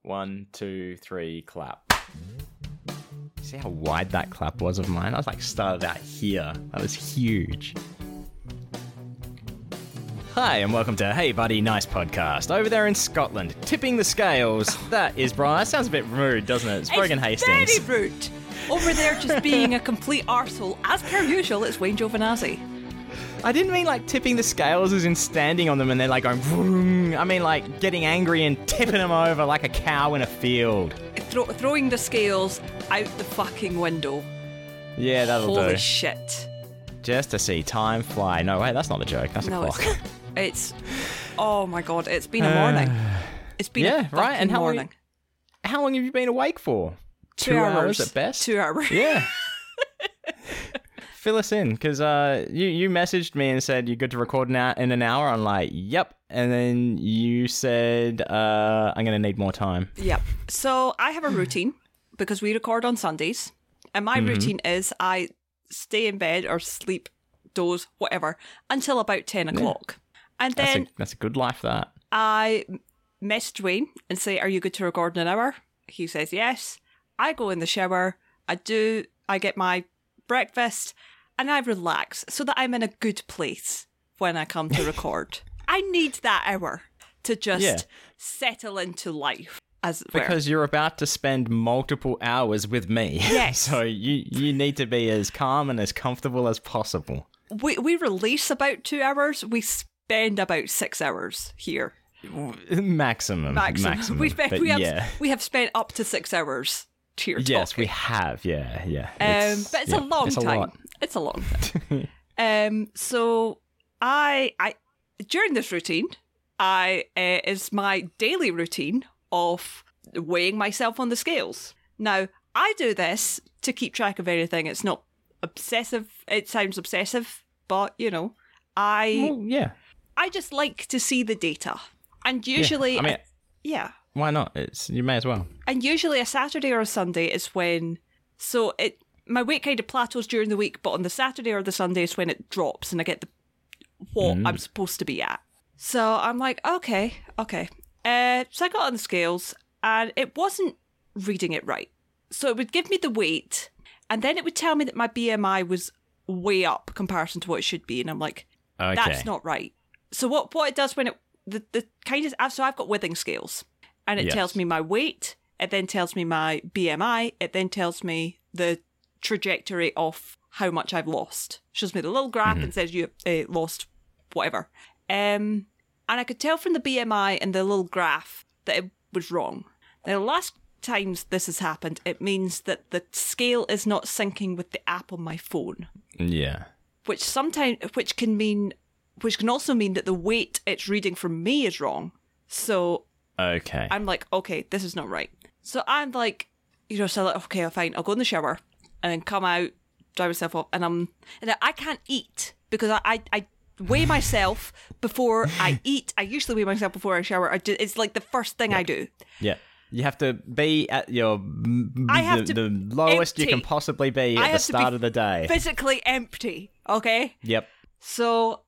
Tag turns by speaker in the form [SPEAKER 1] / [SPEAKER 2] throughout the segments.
[SPEAKER 1] 1, 2, 3, clap. See how wide that clap was of mine? I was like started out here. That was huge. Hi, and welcome to Hey Buddy Nice Podcast. Over there in Scotland, tipping the scales. That is Brian. That sounds a bit rude, doesn't it? It's Brogan Hastings.
[SPEAKER 2] It's very rude. Over there just being a complete arsehole. As per usual, it's Wayne Giovanazzi.
[SPEAKER 1] I didn't mean like tipping the scales as in standing on them and then like going vroom. I mean like getting angry and tipping them over like a cow in a field.
[SPEAKER 2] Throwing the scales out the fucking window.
[SPEAKER 1] Yeah, that'll do.
[SPEAKER 2] Holy shit.
[SPEAKER 1] Just to see time fly. No, wait, that's not a joke. That's a clock.
[SPEAKER 2] It's oh my god, it's been a morning. It's been a fucking
[SPEAKER 1] right. And
[SPEAKER 2] morning.
[SPEAKER 1] How long have you been awake for?
[SPEAKER 2] 2 hours
[SPEAKER 1] at best?
[SPEAKER 2] 2 hours.
[SPEAKER 1] Yeah. Fill us in, because you messaged me and said you're good to record in an hour. I'm like, yep. And then you said, I'm going to need more time.
[SPEAKER 2] Yep. So I have a routine because we record on Sundays. And my routine is I stay in bed or sleep, doze, whatever, until about 10 o'clock. And then
[SPEAKER 1] that's a good life, that.
[SPEAKER 2] I message Wayne and say, are you good to record in an hour? He says yes. I go in the shower. I get my breakfast and I relax so that I'm in a good place when I come to record. I need that hour to just settle into life, as it were.
[SPEAKER 1] Because you're about to spend multiple hours with me.
[SPEAKER 2] Yes.
[SPEAKER 1] So you need to be as calm and as comfortable as possible.
[SPEAKER 2] We release about 2 hours. We spend about 6 hours here.
[SPEAKER 1] Maximum.
[SPEAKER 2] We have spent up to 6 hours here talking.
[SPEAKER 1] Yes, we have. Yeah.
[SPEAKER 2] But it's a long time. It's a long time. So I during this routine, is my daily routine of weighing myself on the scales. Now, I do this to keep track of everything. It's not obsessive. It sounds obsessive, but I just like to see the data. And usually,
[SPEAKER 1] why not? You may as well.
[SPEAKER 2] And usually a Saturday or a Sunday is when, my weight kind of plateaus during the week, but on the Saturday or the Sunday is when it drops and I get what I'm supposed to be at. So I'm like, okay. So I got on the scales and it wasn't reading it right. So it would give me the weight and then it would tell me that my BMI was way up comparison to what it should be. And I'm like, that's not right. So what it does when so I've got withing scales and it tells me my weight. It then tells me my BMI. It then tells me the trajectory of how much I've lost. Shows me the little graph and says you lost whatever. And I could tell from the BMI and the little graph that it was wrong. Now, the last times this has happened, it means that the scale is not syncing with the app on my phone.
[SPEAKER 1] Yeah.
[SPEAKER 2] Which can also mean that the weight it's reading from me is wrong. So I'm like, okay, this is not right. So I'm like, okay, fine, I'll go in the shower and then come out, dry myself off, and I can't eat because I weigh myself before I eat. I usually weigh myself before I shower. It's like the first thing I do.
[SPEAKER 1] Yeah. You have to be at the lowest you can possibly be at the start of the day.
[SPEAKER 2] Physically empty, okay?
[SPEAKER 1] Yep.
[SPEAKER 2] So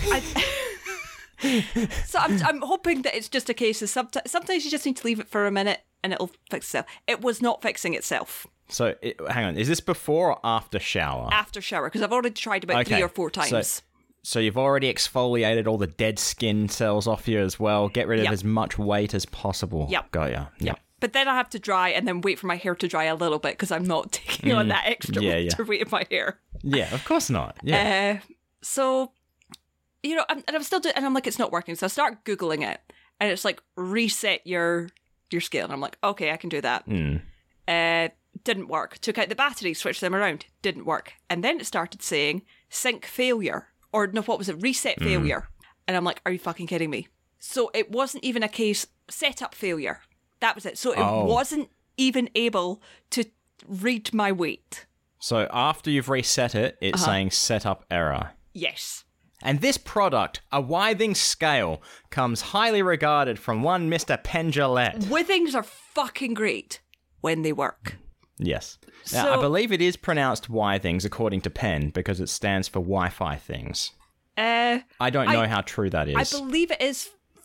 [SPEAKER 2] I'm hoping that it's just a case of sometimes you just need to leave it for a minute and it'll fix itself. It was not fixing itself.
[SPEAKER 1] So, hang on. Is this before or after shower?
[SPEAKER 2] After shower, because I've already tried about 3 or 4 times.
[SPEAKER 1] So you've already exfoliated all the dead skin cells off you as well. Get rid of as much weight as possible.
[SPEAKER 2] Yep.
[SPEAKER 1] Got ya. Yep.
[SPEAKER 2] But then I have to dry and then wait for my hair to dry a little bit because I'm not taking on that extra weight of my hair.
[SPEAKER 1] Yeah, of course not. Yeah.
[SPEAKER 2] So, and I'm still doing, and I'm like, it's not working. So I start Googling it, and it's like, reset your scale. And I'm like, okay, I can do that. Didn't work. Took out the battery, switched them around. Didn't work. And then it started saying sync failure. Or no, what was it? Reset failure. And I'm like, are you fucking kidding me? So it wasn't even a case, setup failure. That was it. So it wasn't even able to read my weight.
[SPEAKER 1] So after you've reset it, it's saying setup error.
[SPEAKER 2] Yes.
[SPEAKER 1] And this product, a Withings scale, comes highly regarded from one Mr. Penn-Jillette.
[SPEAKER 2] Withings are fucking great when they work.
[SPEAKER 1] Yes. Now, I believe it is pronounced Withings according to Penn because it stands for Wi-Fi things. I don't know how true that is.
[SPEAKER 2] I believe it is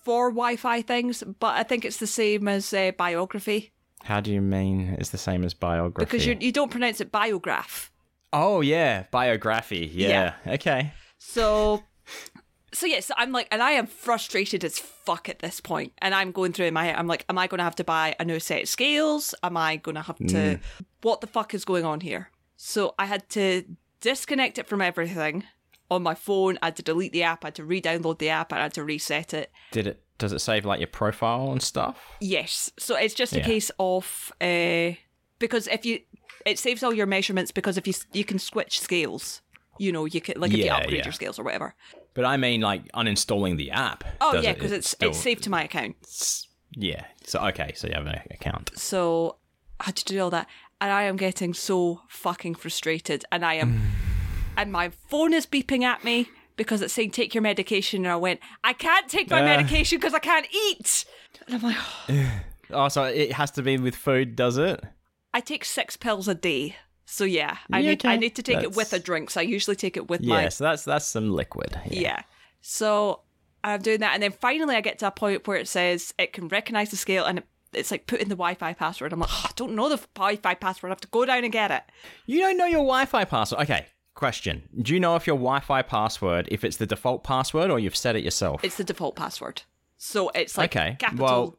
[SPEAKER 2] for Wi-Fi things, but I think it's the same as biography.
[SPEAKER 1] How do you mean it's the same as biography?
[SPEAKER 2] Because you don't pronounce it biograph.
[SPEAKER 1] Oh, yeah. Biography. Yeah. Okay.
[SPEAKER 2] So yes, I'm like, and I am frustrated as fuck at this point. And I'm going through in my head, I'm like, am I going to have to buy a new set of scales? Am I going to have to... What the fuck is going on here? So I had to disconnect it from everything on my phone. I had to delete the app. I had to re-download the app. I had to reset it.
[SPEAKER 1] Does it save like your profile and stuff?
[SPEAKER 2] Yes. So it's just a case of... because it saves all your measurements, because if you can switch scales, you know, you can, like, if you upgrade your scales or whatever.
[SPEAKER 1] But I mean, like, uninstalling the app.
[SPEAKER 2] Oh, yeah, because it's saved to my account.
[SPEAKER 1] Yeah. So, okay, so you have an account.
[SPEAKER 2] So I had to do all that. And I am getting so fucking frustrated. And I am... and my phone is beeping at me because it's saying, take your medication. And I went, I can't take my medication because I can't eat. And I'm like...
[SPEAKER 1] Oh, so it has to be with food, does it?
[SPEAKER 2] I take 6 pills a day. So yeah, I need to take it with a drink. So I usually take it with my...
[SPEAKER 1] Yeah, so that's some liquid.
[SPEAKER 2] Yeah. So I'm doing that. And then finally I get to a point where it says it can recognise the scale and it's like, put in the Wi-Fi password. I'm like, I don't know the Wi-Fi password. I have to go down and get it.
[SPEAKER 1] You don't know your Wi-Fi password? Okay, question. Do you know if your Wi-Fi password, if it's the default password or you've set it yourself?
[SPEAKER 2] It's the default password. So it's like capital...
[SPEAKER 1] Well,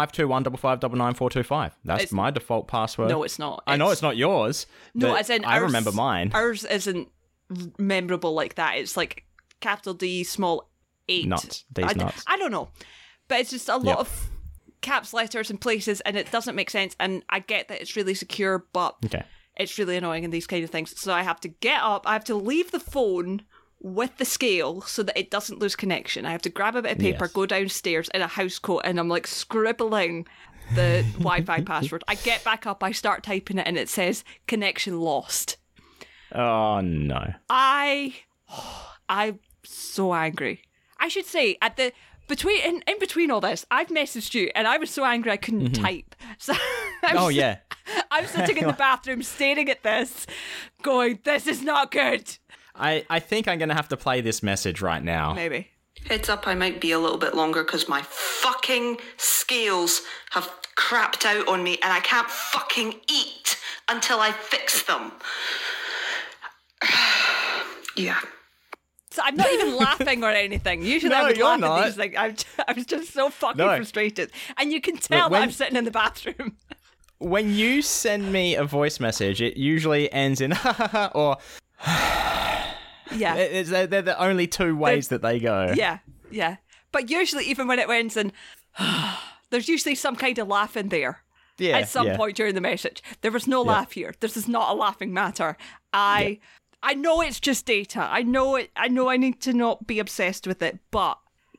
[SPEAKER 1] 521555945. That's my default password.
[SPEAKER 2] No, it's not.
[SPEAKER 1] I know it's not yours.
[SPEAKER 2] No, as in
[SPEAKER 1] I remember mine.
[SPEAKER 2] Ours isn't memorable like that. It's like capital D, small 8.
[SPEAKER 1] Nuts. These nuts.
[SPEAKER 2] I don't know. But it's just a lot of caps letters and places, and it doesn't make sense. And I get that it's really secure, but it's really annoying in these kind of things. So I have to get up. I have to leave the phone with the scale so that it doesn't lose connection. I have to grab a bit of paper, go downstairs in a house coat, and I'm like scribbling the Wi-Fi password. I get back up, I start typing it, and it says connection lost.
[SPEAKER 1] Oh no.
[SPEAKER 2] I'm so angry. I should say in between all this, I've messaged you and I was so angry I couldn't type. So I'm sitting in the bathroom staring at this, going, this is not good.
[SPEAKER 1] I think I'm going to have to play this message right now.
[SPEAKER 2] Maybe.
[SPEAKER 3] Heads up, I might be a little bit longer because my fucking scales have crapped out on me and I can't fucking eat until I fix them. Yeah.
[SPEAKER 2] So I'm not even laughing or anything. Usually I would laugh at these things. I was just so fucking frustrated. And you can tell that I'm sitting in the bathroom.
[SPEAKER 1] When you send me a voice message, it usually ends in ha ha ha or...
[SPEAKER 2] Yeah.
[SPEAKER 1] They're the only two ways that they go.
[SPEAKER 2] Yeah, yeah. But usually, even when it ends in, there's usually some kind of laugh in there.
[SPEAKER 1] Yeah.
[SPEAKER 2] At some point during the message. There was no laugh here. This is not a laughing matter. I know it's just data. I know I need to not be obsessed with it, but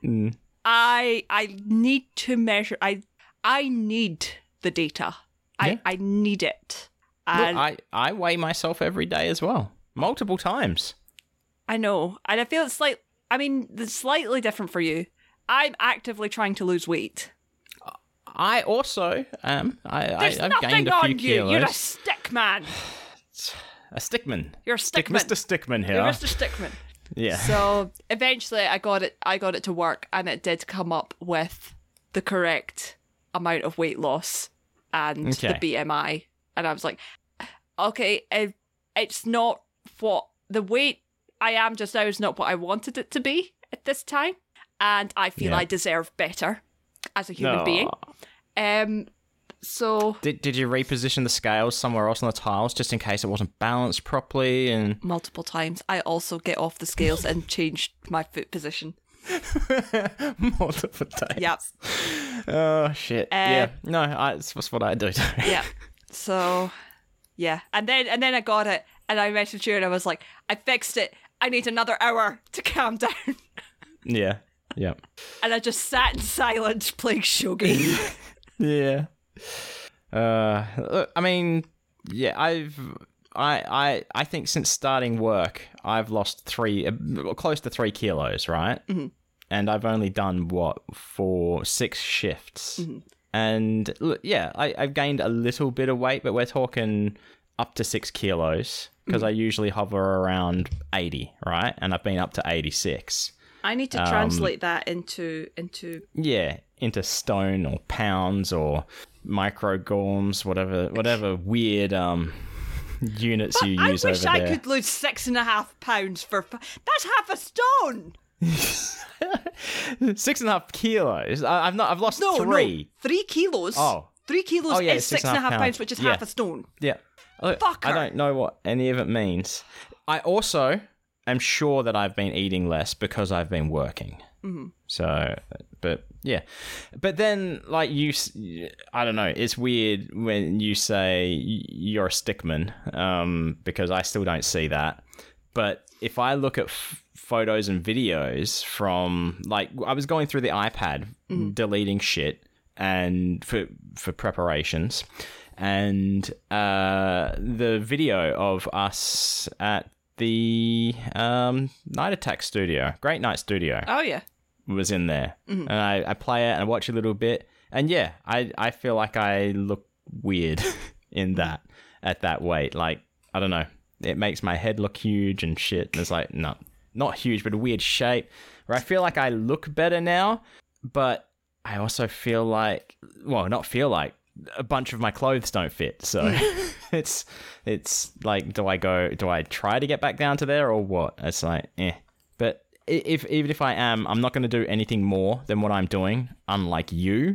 [SPEAKER 2] I need to measure. I need the data.
[SPEAKER 1] Yeah.
[SPEAKER 2] I need it.
[SPEAKER 1] And look, I weigh myself every day as well. Multiple times.
[SPEAKER 2] I know. And I feel it's slightly different for you. I'm actively trying to lose weight.
[SPEAKER 1] I also am. I've gained a few kilos.
[SPEAKER 2] You're a stick man.
[SPEAKER 1] A stickman.
[SPEAKER 2] You're a stickman.
[SPEAKER 1] Mr. Stickman here.
[SPEAKER 2] You're Mr. Stickman.
[SPEAKER 1] Yeah.
[SPEAKER 2] So eventually I got it to work, and it did come up with the correct amount of weight loss and the BMI. And I was like, okay, it's not what the weight I am just now is not what I wanted it to be at this time. And I feel I deserve better as a human being. So
[SPEAKER 1] did you reposition the scales somewhere else on the tiles just in case it wasn't balanced properly? And
[SPEAKER 2] multiple times. I also get off the scales and change my foot position.
[SPEAKER 1] Multiple times.
[SPEAKER 2] Yep.
[SPEAKER 1] Oh shit. No, that's what I do too.
[SPEAKER 2] Yeah. So yeah, and then I got it, and I messaged you, and I was like, I fixed it. I need another hour to calm down.
[SPEAKER 1] Yeah.
[SPEAKER 2] And I just sat in silence playing shogi.
[SPEAKER 1] Yeah. I mean, yeah, I think since starting work, I've lost close to 3 kilos, right? Mm-hmm. And I've only done, 6 shifts. Mm-hmm. And look, yeah, I've gained a little bit of weight, but we're talking up to 6 kilos because I usually hover around 80, right? And I've been up to 86.
[SPEAKER 2] I need to translate that into
[SPEAKER 1] Yeah, into stone or pounds or micrograms, whatever weird units you use over there.
[SPEAKER 2] I wish I could lose 6.5 pounds for... That's half a stone!
[SPEAKER 1] 6.5 kilos. I've lost 3.
[SPEAKER 2] No, 3 kilos.
[SPEAKER 1] Oh.
[SPEAKER 2] 3 kilos is 6.5 pounds, which is half a stone.
[SPEAKER 1] Yeah.
[SPEAKER 2] Fucker.
[SPEAKER 1] I don't know what any of it means. I also am sure that I've been eating less because I've been working. Mm-hmm. So, but yeah. But then, like, I don't know, it's weird when you say you're a stickman, because I still don't see that. But if I look at photos and videos from, like, I was going through the iPad, deleting shit and for preparations, and the video of us at the Night Attack studio, Great Night Studio.
[SPEAKER 2] Oh, yeah.
[SPEAKER 1] Was in there. Mm-hmm. And I play it and I watch a little bit. And yeah, I feel like I look weird in that, at that weight. Like, I don't know. It makes my head look huge and shit. And it's like, no, not huge, but a weird shape. Where I feel like I look better now, but I also feel like, well, not feel like, a bunch of my clothes don't fit. So it's like, do I try to get back down to there or what? It's like, But even if I am, I'm not going to do anything more than what I'm doing, unlike you,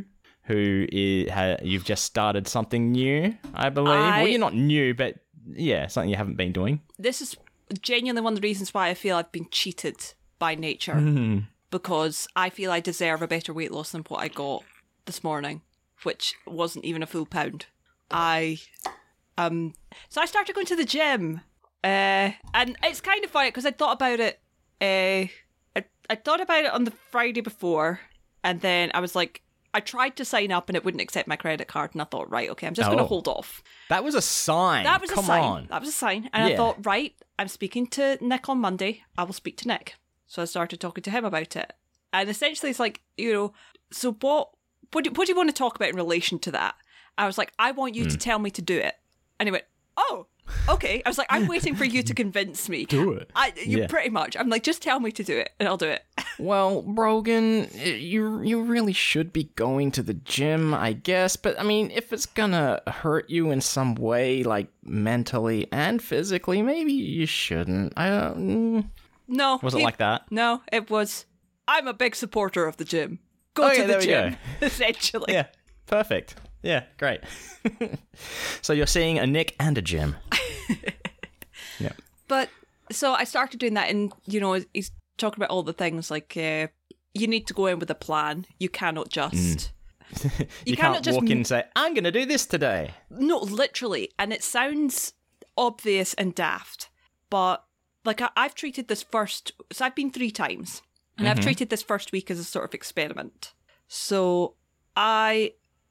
[SPEAKER 1] you've just started something new, I believe. Well, you're not new, but yeah, something you haven't been doing.
[SPEAKER 2] This is genuinely one of the reasons why I feel I've been cheated by nature, because I feel I deserve a better weight loss than what I got this morning, which wasn't even a full pound. So I started going to the gym, and it's kind of funny because I thought about it. I thought about it on the Friday before, and then I was like, I tried to sign up and it wouldn't accept my credit card, and I thought, right, okay, I'm just going to hold off.
[SPEAKER 1] That was a sign.
[SPEAKER 2] That was
[SPEAKER 1] Come
[SPEAKER 2] a sign.
[SPEAKER 1] on.
[SPEAKER 2] That was a sign. And I thought, right, I'm speaking to Nick on Monday. I will speak to Nick. So I started talking to him about it. And essentially it's like, so what do you want to talk about in relation to that? I was like, I want you to tell me to do it. And he went, oh, okay. I was like, I'm waiting for you to convince me.
[SPEAKER 1] Do it.
[SPEAKER 2] Pretty much. I'm like, just tell me to do it and I'll do it.
[SPEAKER 1] Well, Brogan, you really should be going to the gym, I guess. But, I mean, if it's gonna hurt you in some way, like mentally and physically, maybe you shouldn't.
[SPEAKER 2] No.
[SPEAKER 1] Was it like that?
[SPEAKER 2] No, it was, I'm a big supporter of the gym. Go to the gym, essentially.
[SPEAKER 1] Yeah, perfect. Yeah, great. So you're seeing a Nick and a gym. Yeah.
[SPEAKER 2] But, so I started doing that, and, he's talking about all the things, like, you need to go in with a plan. You cannot just...
[SPEAKER 1] You can't just walk in and say, I'm going to do this today.
[SPEAKER 2] No, literally. And it sounds obvious and daft, but, like, I've treated this so I've been 3 times, and I've treated this first week as a sort of experiment. So I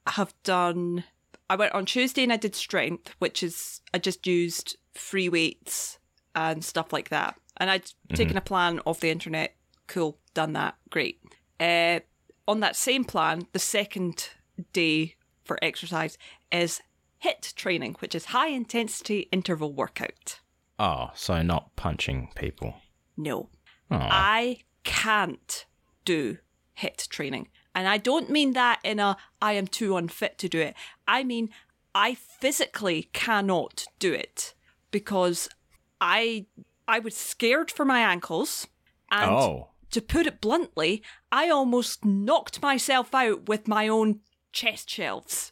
[SPEAKER 2] went on Tuesday and I did strength, which is, I just used free weights and stuff like that. And I'd taken a plan off the internet. Cool, done that, great. On that same plan, the second day for exercise is HIIT training, which is high intensity interval workout.
[SPEAKER 1] Oh, so not punching people.
[SPEAKER 2] No.
[SPEAKER 1] Oh.
[SPEAKER 2] I can't do HIIT training. And I don't mean that in I am too unfit to do it. I mean, I physically cannot do it because I was scared for my ankles. And to put it bluntly, I almost knocked myself out with my own chest shelves.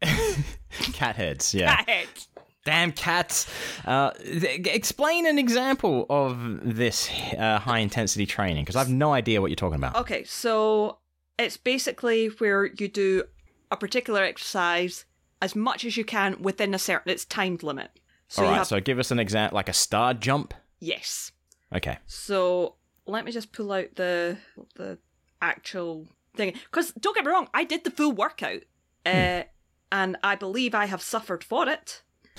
[SPEAKER 1] Cat heads, yeah.
[SPEAKER 2] Cat heads.
[SPEAKER 1] Damn cats. Explain an example of this high-intensity training, because I have no idea what you're talking about.
[SPEAKER 2] Okay, so it's basically where you do a particular exercise as much as you can within it's timed limit. So
[SPEAKER 1] all right, so give us an example, like a star jump?
[SPEAKER 2] Yes.
[SPEAKER 1] Okay.
[SPEAKER 2] So let me just pull out the actual thing. Because don't get me wrong, I did the full workout. And I believe I have suffered for it.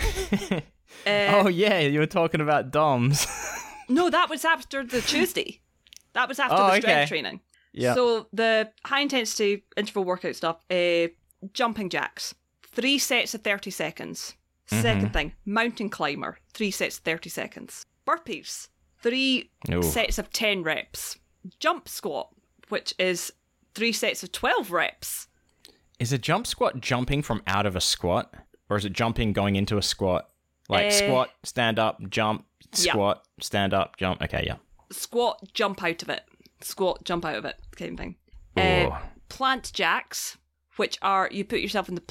[SPEAKER 1] Oh yeah, you were talking about DOMs.
[SPEAKER 2] No, that was after the Tuesday. That was after the strength training.
[SPEAKER 1] Yeah.
[SPEAKER 2] So the high intensity interval workout stuff, jumping jacks, 3 sets of 30 seconds. Second thing, mountain climber, 3 sets of 30 seconds. Burpees, 3 sets of 10 reps. jump squat, which is 3 sets of 12 reps.
[SPEAKER 1] Is a jump squat jumping from out of a squat? Or is it jumping going into a squat? Like squat, stand up, jump, squat, stand up, jump. Okay, yeah.
[SPEAKER 2] Squat, jump out of it. Squat, jump out of it, kind of thing.
[SPEAKER 1] Oh.
[SPEAKER 2] Plant jacks, which are, you put yourself in the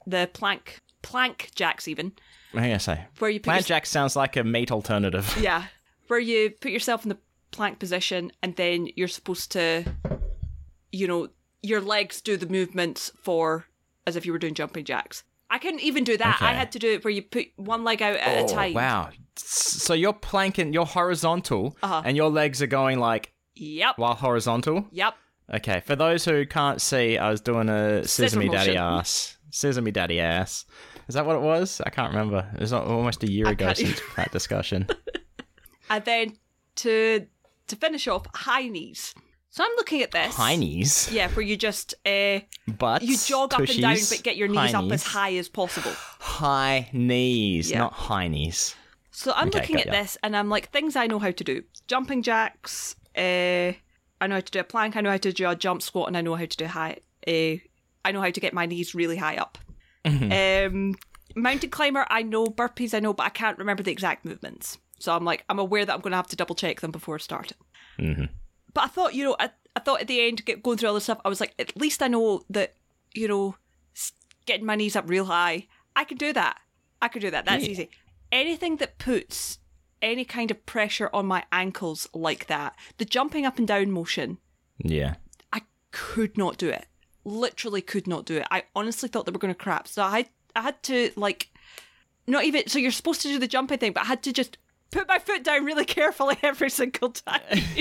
[SPEAKER 2] plank jacks even.
[SPEAKER 1] What are you going to say?
[SPEAKER 2] Where you put
[SPEAKER 1] Plant jack sounds like a meat alternative.
[SPEAKER 2] Yeah, where you put yourself in the plank position and then you're supposed to, your legs do the movements as if you were doing jumping jacks. I couldn't even do that.
[SPEAKER 1] Okay.
[SPEAKER 2] I had to do it where you put one leg out at a time.
[SPEAKER 1] Wow. So you're planking, you're horizontal,
[SPEAKER 2] Uh-huh.
[SPEAKER 1] and your legs are going like
[SPEAKER 2] Yep.
[SPEAKER 1] while horizontal?
[SPEAKER 2] Yep.
[SPEAKER 1] Okay, for those who can't see, I was doing a
[SPEAKER 2] Scissor
[SPEAKER 1] Scissor Me Daddy
[SPEAKER 2] motion.
[SPEAKER 1] Ass. Scissor Me Daddy Ass. Is that what it was? I can't remember. It was almost a year ago
[SPEAKER 2] can't-
[SPEAKER 1] since that discussion.
[SPEAKER 2] And then to finish off, high knees. So I'm looking at this.
[SPEAKER 1] High knees.
[SPEAKER 2] Yeah, where you just
[SPEAKER 1] Butts.
[SPEAKER 2] you jog up and down,
[SPEAKER 1] tushies,
[SPEAKER 2] but get your knees
[SPEAKER 1] high
[SPEAKER 2] up as
[SPEAKER 1] knees.
[SPEAKER 2] high as possible.
[SPEAKER 1] High knees,
[SPEAKER 2] Yeah.
[SPEAKER 1] not high knees.
[SPEAKER 2] So I'm
[SPEAKER 1] Okay,
[SPEAKER 2] looking
[SPEAKER 1] got
[SPEAKER 2] at
[SPEAKER 1] ya.
[SPEAKER 2] this, and I'm like, things I know how to do: jumping jacks. I know how to do a plank. I know how to do a jump squat, and I know how to do high. I know how to get my knees really high up. Mountain climber. I know burpees. I know, but I can't remember the exact movements. So I'm like, I'm aware that I'm going to have to double check them before I start it.
[SPEAKER 1] Mm-hmm.
[SPEAKER 2] But I thought, I thought at the end, going through all this stuff, I was like, at least I know that, getting my knees up real high, I can do that. That's
[SPEAKER 1] Yeah.
[SPEAKER 2] easy. Anything that puts any kind of pressure on my ankles like that, the jumping up and down motion,
[SPEAKER 1] Yeah.
[SPEAKER 2] I could not do it. Literally could not do it. I honestly thought they were going to crap. So I had to, not even, so you're supposed to do the jumping thing, but I had to just put my foot down really carefully every single time.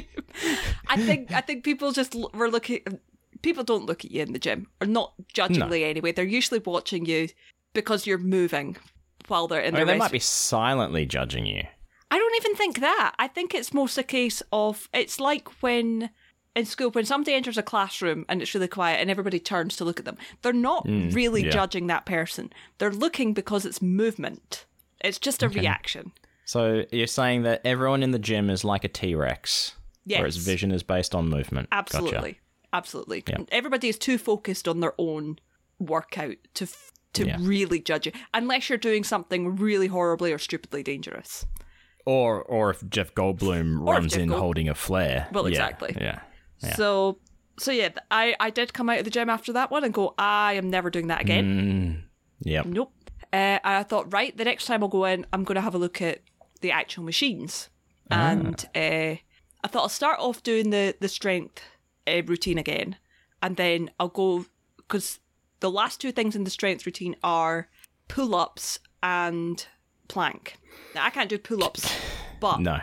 [SPEAKER 2] I think people were looking. People don't look at you in the gym, or not judgingly anyway. They're usually watching you because you're moving while they're in
[SPEAKER 1] I
[SPEAKER 2] their
[SPEAKER 1] mean, they
[SPEAKER 2] rest.
[SPEAKER 1] might be silently judging you.
[SPEAKER 2] I don't even think that. I think it's most a case of, it's like when in school, when somebody enters a classroom and it's really quiet and everybody turns to look at them. They're not really
[SPEAKER 1] yeah.
[SPEAKER 2] judging that person. They're looking because it's movement. It's just a reaction.
[SPEAKER 1] So you're saying that everyone in the gym is like a T-Rex,
[SPEAKER 2] Yes.
[SPEAKER 1] whereas vision is based on movement.
[SPEAKER 2] Absolutely.
[SPEAKER 1] Gotcha.
[SPEAKER 2] Absolutely.
[SPEAKER 1] Yeah.
[SPEAKER 2] Everybody is too focused on their own workout to
[SPEAKER 1] Yeah.
[SPEAKER 2] really judge you, unless you're doing something really horribly or stupidly dangerous.
[SPEAKER 1] Or if Jeff Goldblum
[SPEAKER 2] Or if
[SPEAKER 1] runs
[SPEAKER 2] Jeff
[SPEAKER 1] in
[SPEAKER 2] Gold-
[SPEAKER 1] holding a flare.
[SPEAKER 2] Well,
[SPEAKER 1] Yeah,
[SPEAKER 2] exactly.
[SPEAKER 1] Yeah. Yeah.
[SPEAKER 2] So yeah, I did come out of the gym after that one and go, I am never doing that again.
[SPEAKER 1] Yep.
[SPEAKER 2] Nope. And I thought, right, the next time I'll go in, I'm going to have a look at the actual machines. And I thought I'll start off doing the strength routine again. And then I'll go, because the last two things in the strength routine are pull-ups and plank. Now, I can't do pull-ups, but
[SPEAKER 1] No.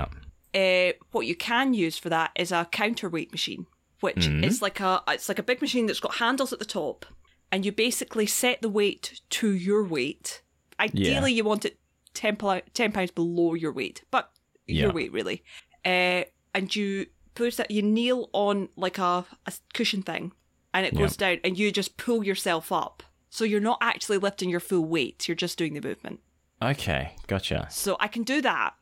[SPEAKER 2] what you can use for that is a counterweight machine, which is like a big machine that's got handles at the top, and you basically set the weight to your weight. Ideally, you want it 10 pounds below your weight, but your
[SPEAKER 1] Yeah.
[SPEAKER 2] weight really. And you push that, you kneel on like a cushion thing, and it goes down, and you just pull yourself up. So you're not actually lifting your full weight; you're just doing the movement.
[SPEAKER 1] Okay, gotcha.
[SPEAKER 2] So I can do that.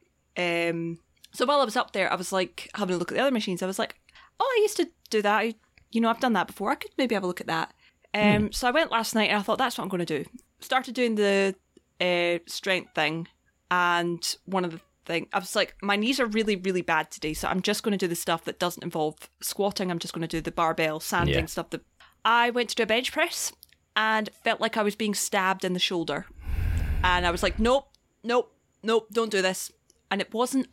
[SPEAKER 2] So while I was up there, I was like having a look at the other machines. I was like, oh, I used to do that. I've done that before. I could maybe have a look at that. So I went last night and I thought, that's what I'm going to do. Started doing the strength thing. And one of the things, I was like, my knees are really, really bad today. So I'm just going to do the stuff that doesn't involve squatting. I'm just going to do the barbell, sanding stuff. I went to do a bench press and felt like I was being stabbed in the shoulder. And I was like, nope, don't do this. And it wasn't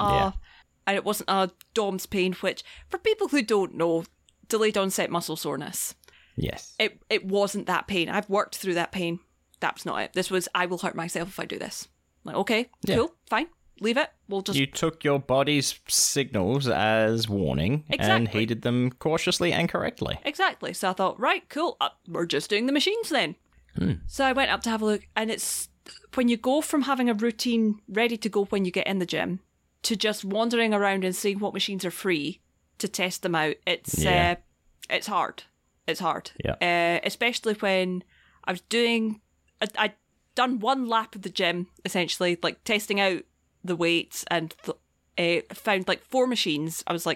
[SPEAKER 2] a DOMS pain, which, for people who don't know, delayed onset muscle soreness.
[SPEAKER 1] Yes.
[SPEAKER 2] It wasn't that pain. I've worked through that pain. That's not it. This was, I will hurt myself if I do this. I'm like, okay, cool, fine, leave it. We'll just...
[SPEAKER 1] You took your body's signals as warning and
[SPEAKER 2] Exactly.
[SPEAKER 1] heeded them cautiously and correctly.
[SPEAKER 2] Exactly. So I thought, right, cool, we're just doing the machines then. So I went up to have a look, and it's when you go from having a routine ready to go when you get in the gym to just wandering around and seeing what machines are free to test them out. It's hard. It's hard.
[SPEAKER 1] Yeah.
[SPEAKER 2] Especially when I was doing, I'd done one lap of the gym essentially, like testing out the weights, and found like 4 machines. I was like,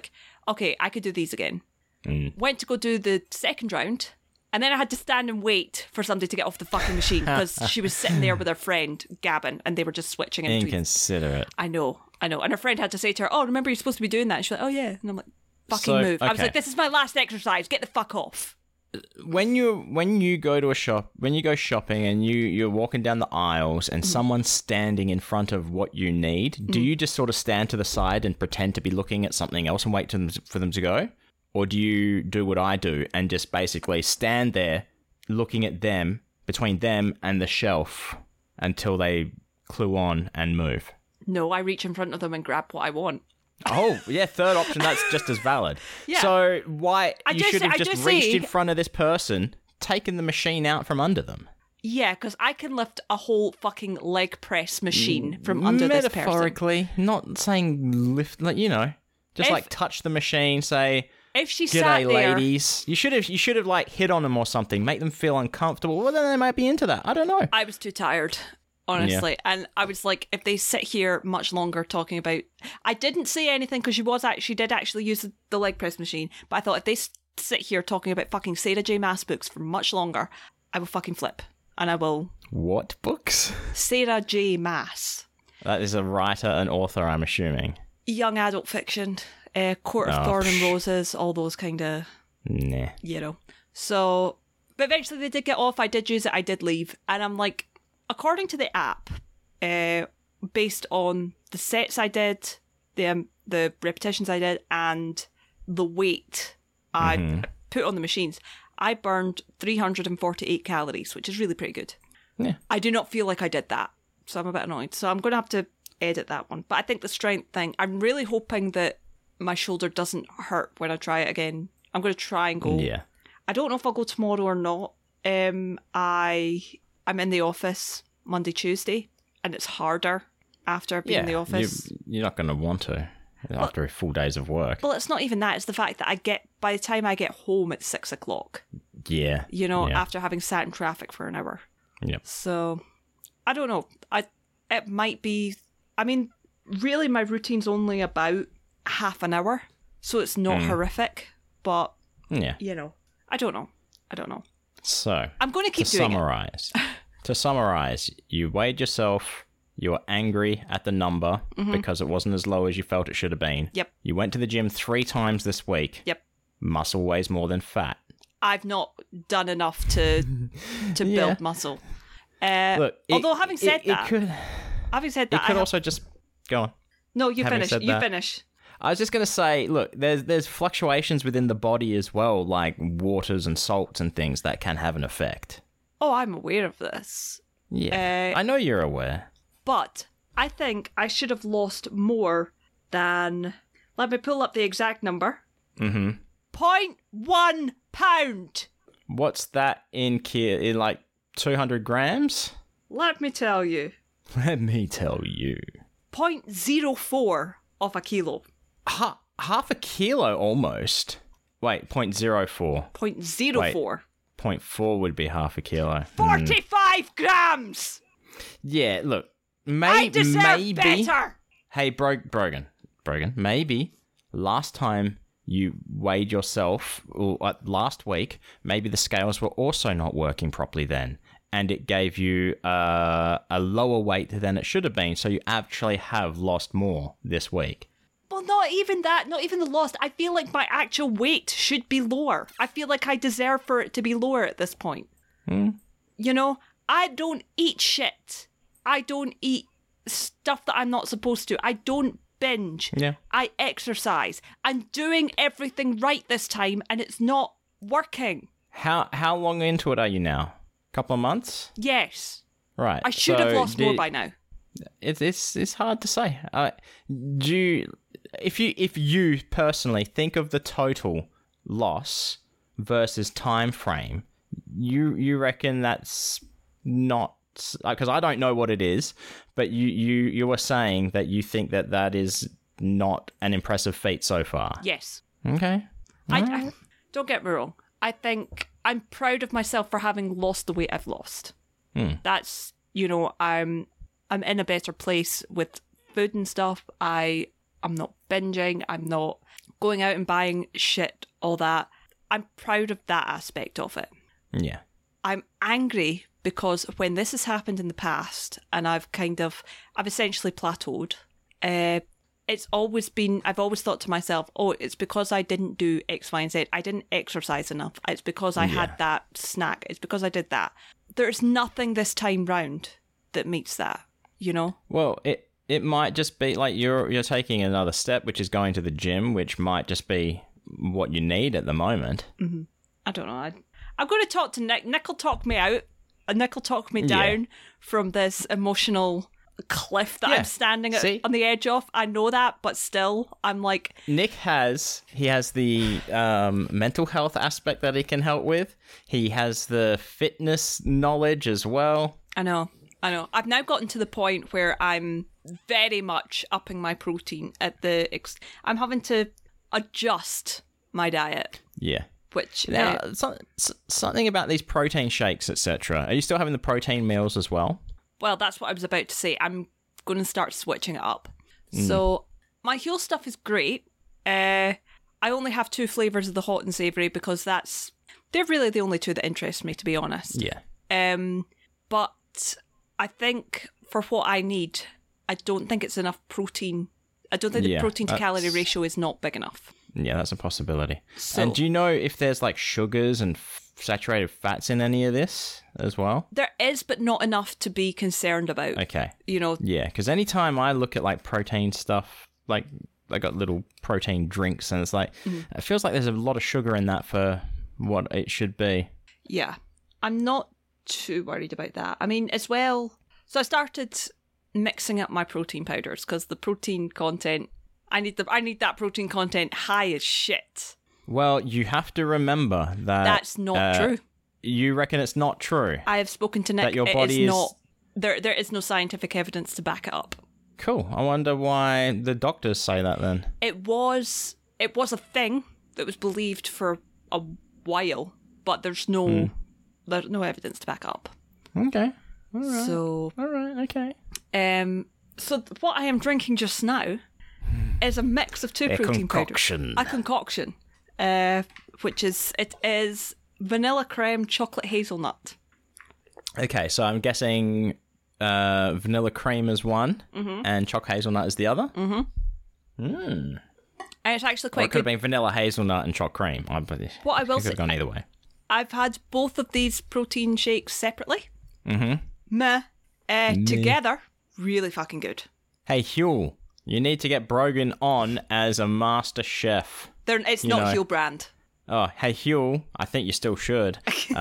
[SPEAKER 2] okay, I could do these again.
[SPEAKER 1] Mm.
[SPEAKER 2] Went to go do the second round, and then I had to stand and wait for somebody to get off the fucking machine because she was sitting there with her friend, Gavin, and they were just switching in between.
[SPEAKER 1] Inconsiderate.
[SPEAKER 2] I know. And her friend had to say to her, oh, remember you're supposed to be doing that? And she's like, oh, yeah. And I'm like, fucking move. I was like, this is my last exercise. Get the fuck off.
[SPEAKER 1] When you go to a shop, when you go shopping and you're walking down the aisles and someone's standing in front of what you need, do you just sort of stand to the side and pretend to be looking at something else and wait for them to go? Or do you do what I do and just basically stand there looking at them, between them and the shelf until they clue on and move?
[SPEAKER 2] No, I reach in front of them and grab what I want.
[SPEAKER 1] Oh, yeah, third option, that's just as valid.
[SPEAKER 2] Yeah.
[SPEAKER 1] So why you should have
[SPEAKER 2] I
[SPEAKER 1] just reached in front of this person, taken the machine out from under them.
[SPEAKER 2] Yeah, because I can lift a whole fucking leg press machine from under this person.
[SPEAKER 1] Metaphorically, not saying lift, like, you know, just like touch the machine, say,
[SPEAKER 2] if she sat
[SPEAKER 1] "G'day,
[SPEAKER 2] there,
[SPEAKER 1] ladies." You should have like hit on them or something, make them feel uncomfortable. Well, then they might be into that. I don't know.
[SPEAKER 2] I was too tired, honestly. Yeah. And I was like, if they sit here much longer talking about... I didn't say anything because she did actually use the leg press machine, but I thought if they sit here talking about fucking Sarah J. Maas books for much longer, I will fucking flip. And I will...
[SPEAKER 1] What books?
[SPEAKER 2] Sarah J. Maas.
[SPEAKER 1] That is a writer and author, I'm assuming.
[SPEAKER 2] Young adult fiction. Court of Thorn and Roses, all those kind of...
[SPEAKER 1] Nah.
[SPEAKER 2] You know. So... But eventually they did get off, I did use it, I did leave. And I'm like... According to the app, based on the sets I did, the repetitions I did, and the weight I put on the machines, I burned 348 calories, which is really pretty good.
[SPEAKER 1] Yeah.
[SPEAKER 2] I do not feel like I did that, so I'm a bit annoyed. So I'm going to have to edit that one. But I think the strength thing, I'm really hoping that my shoulder doesn't hurt when I try it again. I'm going to try and go.
[SPEAKER 1] Yeah.
[SPEAKER 2] I don't know if I'll go tomorrow or not. I'm in the office Monday, Tuesday, and it's harder after being in the office.
[SPEAKER 1] You're not going to want to after a full days of work.
[SPEAKER 2] Well, it's not even that. It's the fact that by the time I get home, it's 6 o'clock.
[SPEAKER 1] Yeah.
[SPEAKER 2] You know, after having sat in traffic for an hour.
[SPEAKER 1] Yep.
[SPEAKER 2] So, I don't know. It might be... I mean, really, my routine's only about half an hour, so it's not horrific, but, you know, I don't know.
[SPEAKER 1] So,
[SPEAKER 2] I'm going to keep doing
[SPEAKER 1] it. To summarize, you weighed yourself, you were angry at the number because it wasn't as low as you felt it should have been.
[SPEAKER 2] Yep.
[SPEAKER 1] You went to the gym 3 times this week.
[SPEAKER 2] Yep.
[SPEAKER 1] Muscle weighs more than fat.
[SPEAKER 2] I've not done enough to build muscle. Look, although having said that,
[SPEAKER 1] it could also just go on.
[SPEAKER 2] No, you finish. You finish.
[SPEAKER 1] I was just going to say, look, there's fluctuations within the body as well, like waters and salts and things that can have an effect.
[SPEAKER 2] Oh, I'm aware of this.
[SPEAKER 1] Yeah, I know you're aware.
[SPEAKER 2] But I think I should have lost more than... Let me pull up the exact number. 0.1 pound.
[SPEAKER 1] What's that in like 200 grams?
[SPEAKER 2] Let me tell you. 0.04 of a kilo.
[SPEAKER 1] Half a kilo almost. Wait, 0.04.
[SPEAKER 2] 0.04.
[SPEAKER 1] Wait, 0.4 would be half a kilo.
[SPEAKER 2] 45 grams!
[SPEAKER 1] Yeah, look,
[SPEAKER 2] I deserve better!
[SPEAKER 1] Hey, Brogan, maybe last time you weighed yourself, or last week, maybe the scales were also not working properly then, and it gave you a lower weight than it should have been, so you actually have lost more this week.
[SPEAKER 2] Well, not even that, not even the lost. I feel like my actual weight should be lower. I feel like I deserve for it to be lower at this point. You know, I don't eat shit. I don't eat stuff that I'm not supposed to. I don't binge.
[SPEAKER 1] Yeah.
[SPEAKER 2] I exercise. I'm doing everything right this time, and it's not working.
[SPEAKER 1] How long into it are you now? Couple of months?
[SPEAKER 2] Yes.
[SPEAKER 1] Right.
[SPEAKER 2] I should have lost more by now.
[SPEAKER 1] It's hard to say. If you personally think of the total loss versus time frame, you reckon that's not, because I don't know what it is, but you were saying that you think that is not an impressive feat so far.
[SPEAKER 2] Yes.
[SPEAKER 1] Okay.
[SPEAKER 2] I don't get me wrong. I think I'm proud of myself for having lost the weight I've lost. That's, you know, I'm in a better place with food and stuff. I'm not binging. I'm not going out and buying shit, all that. I'm proud of that aspect of it.
[SPEAKER 1] Yeah.
[SPEAKER 2] I'm angry because when this has happened in the past and I've essentially plateaued, it's always been, I've always thought to myself, oh, it's because I didn't do X, Y, and Z. I didn't exercise enough. It's because I had that snack. It's because I did that. There's nothing this time round that meets that, you know?
[SPEAKER 1] Well, it might just be like you're taking another step, which is going to the gym, which might just be what you need at the moment.
[SPEAKER 2] Mm-hmm. I don't know. I'm going to talk to Nick. Nick will talk me out. Nick will talk me down from this emotional cliff that I'm standing on the edge of. I know that, but still, I'm like...
[SPEAKER 1] Nick has the mental health aspect that he can help with. He has the fitness knowledge as well.
[SPEAKER 2] I know. I've now gotten to the point where I'm very much upping my protein at the... I'm having to adjust my diet.
[SPEAKER 1] Yeah.
[SPEAKER 2] Which...
[SPEAKER 1] Now, something about these protein shakes, etc. Are you still having the protein meals as well?
[SPEAKER 2] Well, that's what I was about to say. I'm going to start switching it up. So my Huel stuff is great. I only have 2 flavours of the hot and savoury because they're really the only 2 that interest me, to be honest.
[SPEAKER 1] Yeah.
[SPEAKER 2] But I think for what I need, I don't think it's enough protein. I don't think the protein to calorie ratio is not big enough.
[SPEAKER 1] Yeah, that's a possibility.
[SPEAKER 2] So,
[SPEAKER 1] and do you know if there's like sugars and saturated fats in any of this as well?
[SPEAKER 2] There is, but not enough to be concerned about.
[SPEAKER 1] Okay.
[SPEAKER 2] You know?
[SPEAKER 1] Yeah, because anytime I look at like protein stuff, like I got little protein drinks and it's like, it feels like there's a lot of sugar in that for what it should be.
[SPEAKER 2] Yeah. I'm not too worried about that. I mean, as well, so I started mixing up my protein powders because the protein content, I need that protein content high as shit.
[SPEAKER 1] Well, you have to remember that...
[SPEAKER 2] That's not true.
[SPEAKER 1] You reckon it's not true?
[SPEAKER 2] I have spoken to Nick.
[SPEAKER 1] That your body is
[SPEAKER 2] not... There is no scientific evidence to back it up.
[SPEAKER 1] Cool. I wonder why the doctors say that then.
[SPEAKER 2] It was a thing that was believed for a while, but there's no evidence to back up.
[SPEAKER 1] Okay. All right.
[SPEAKER 2] So...
[SPEAKER 1] All right, okay.
[SPEAKER 2] So what I am drinking just now is a mix of 2 protein powders. A concoction. Which is vanilla creme chocolate hazelnut. Okay,
[SPEAKER 1] so I'm guessing vanilla cream is one and chocolate hazelnut is the other? Mm-hmm.
[SPEAKER 2] And it's actually quite
[SPEAKER 1] good. It could have been vanilla hazelnut and chocolate cream.
[SPEAKER 2] What I will say,
[SPEAKER 1] could have gone either way.
[SPEAKER 2] I've had both of these protein shakes separately. Together, really fucking good.
[SPEAKER 1] Hey, Huel, you need to get Brogan on as a master chef.
[SPEAKER 2] It's not Huel brand.
[SPEAKER 1] Oh, hey, Huel, I think you still should.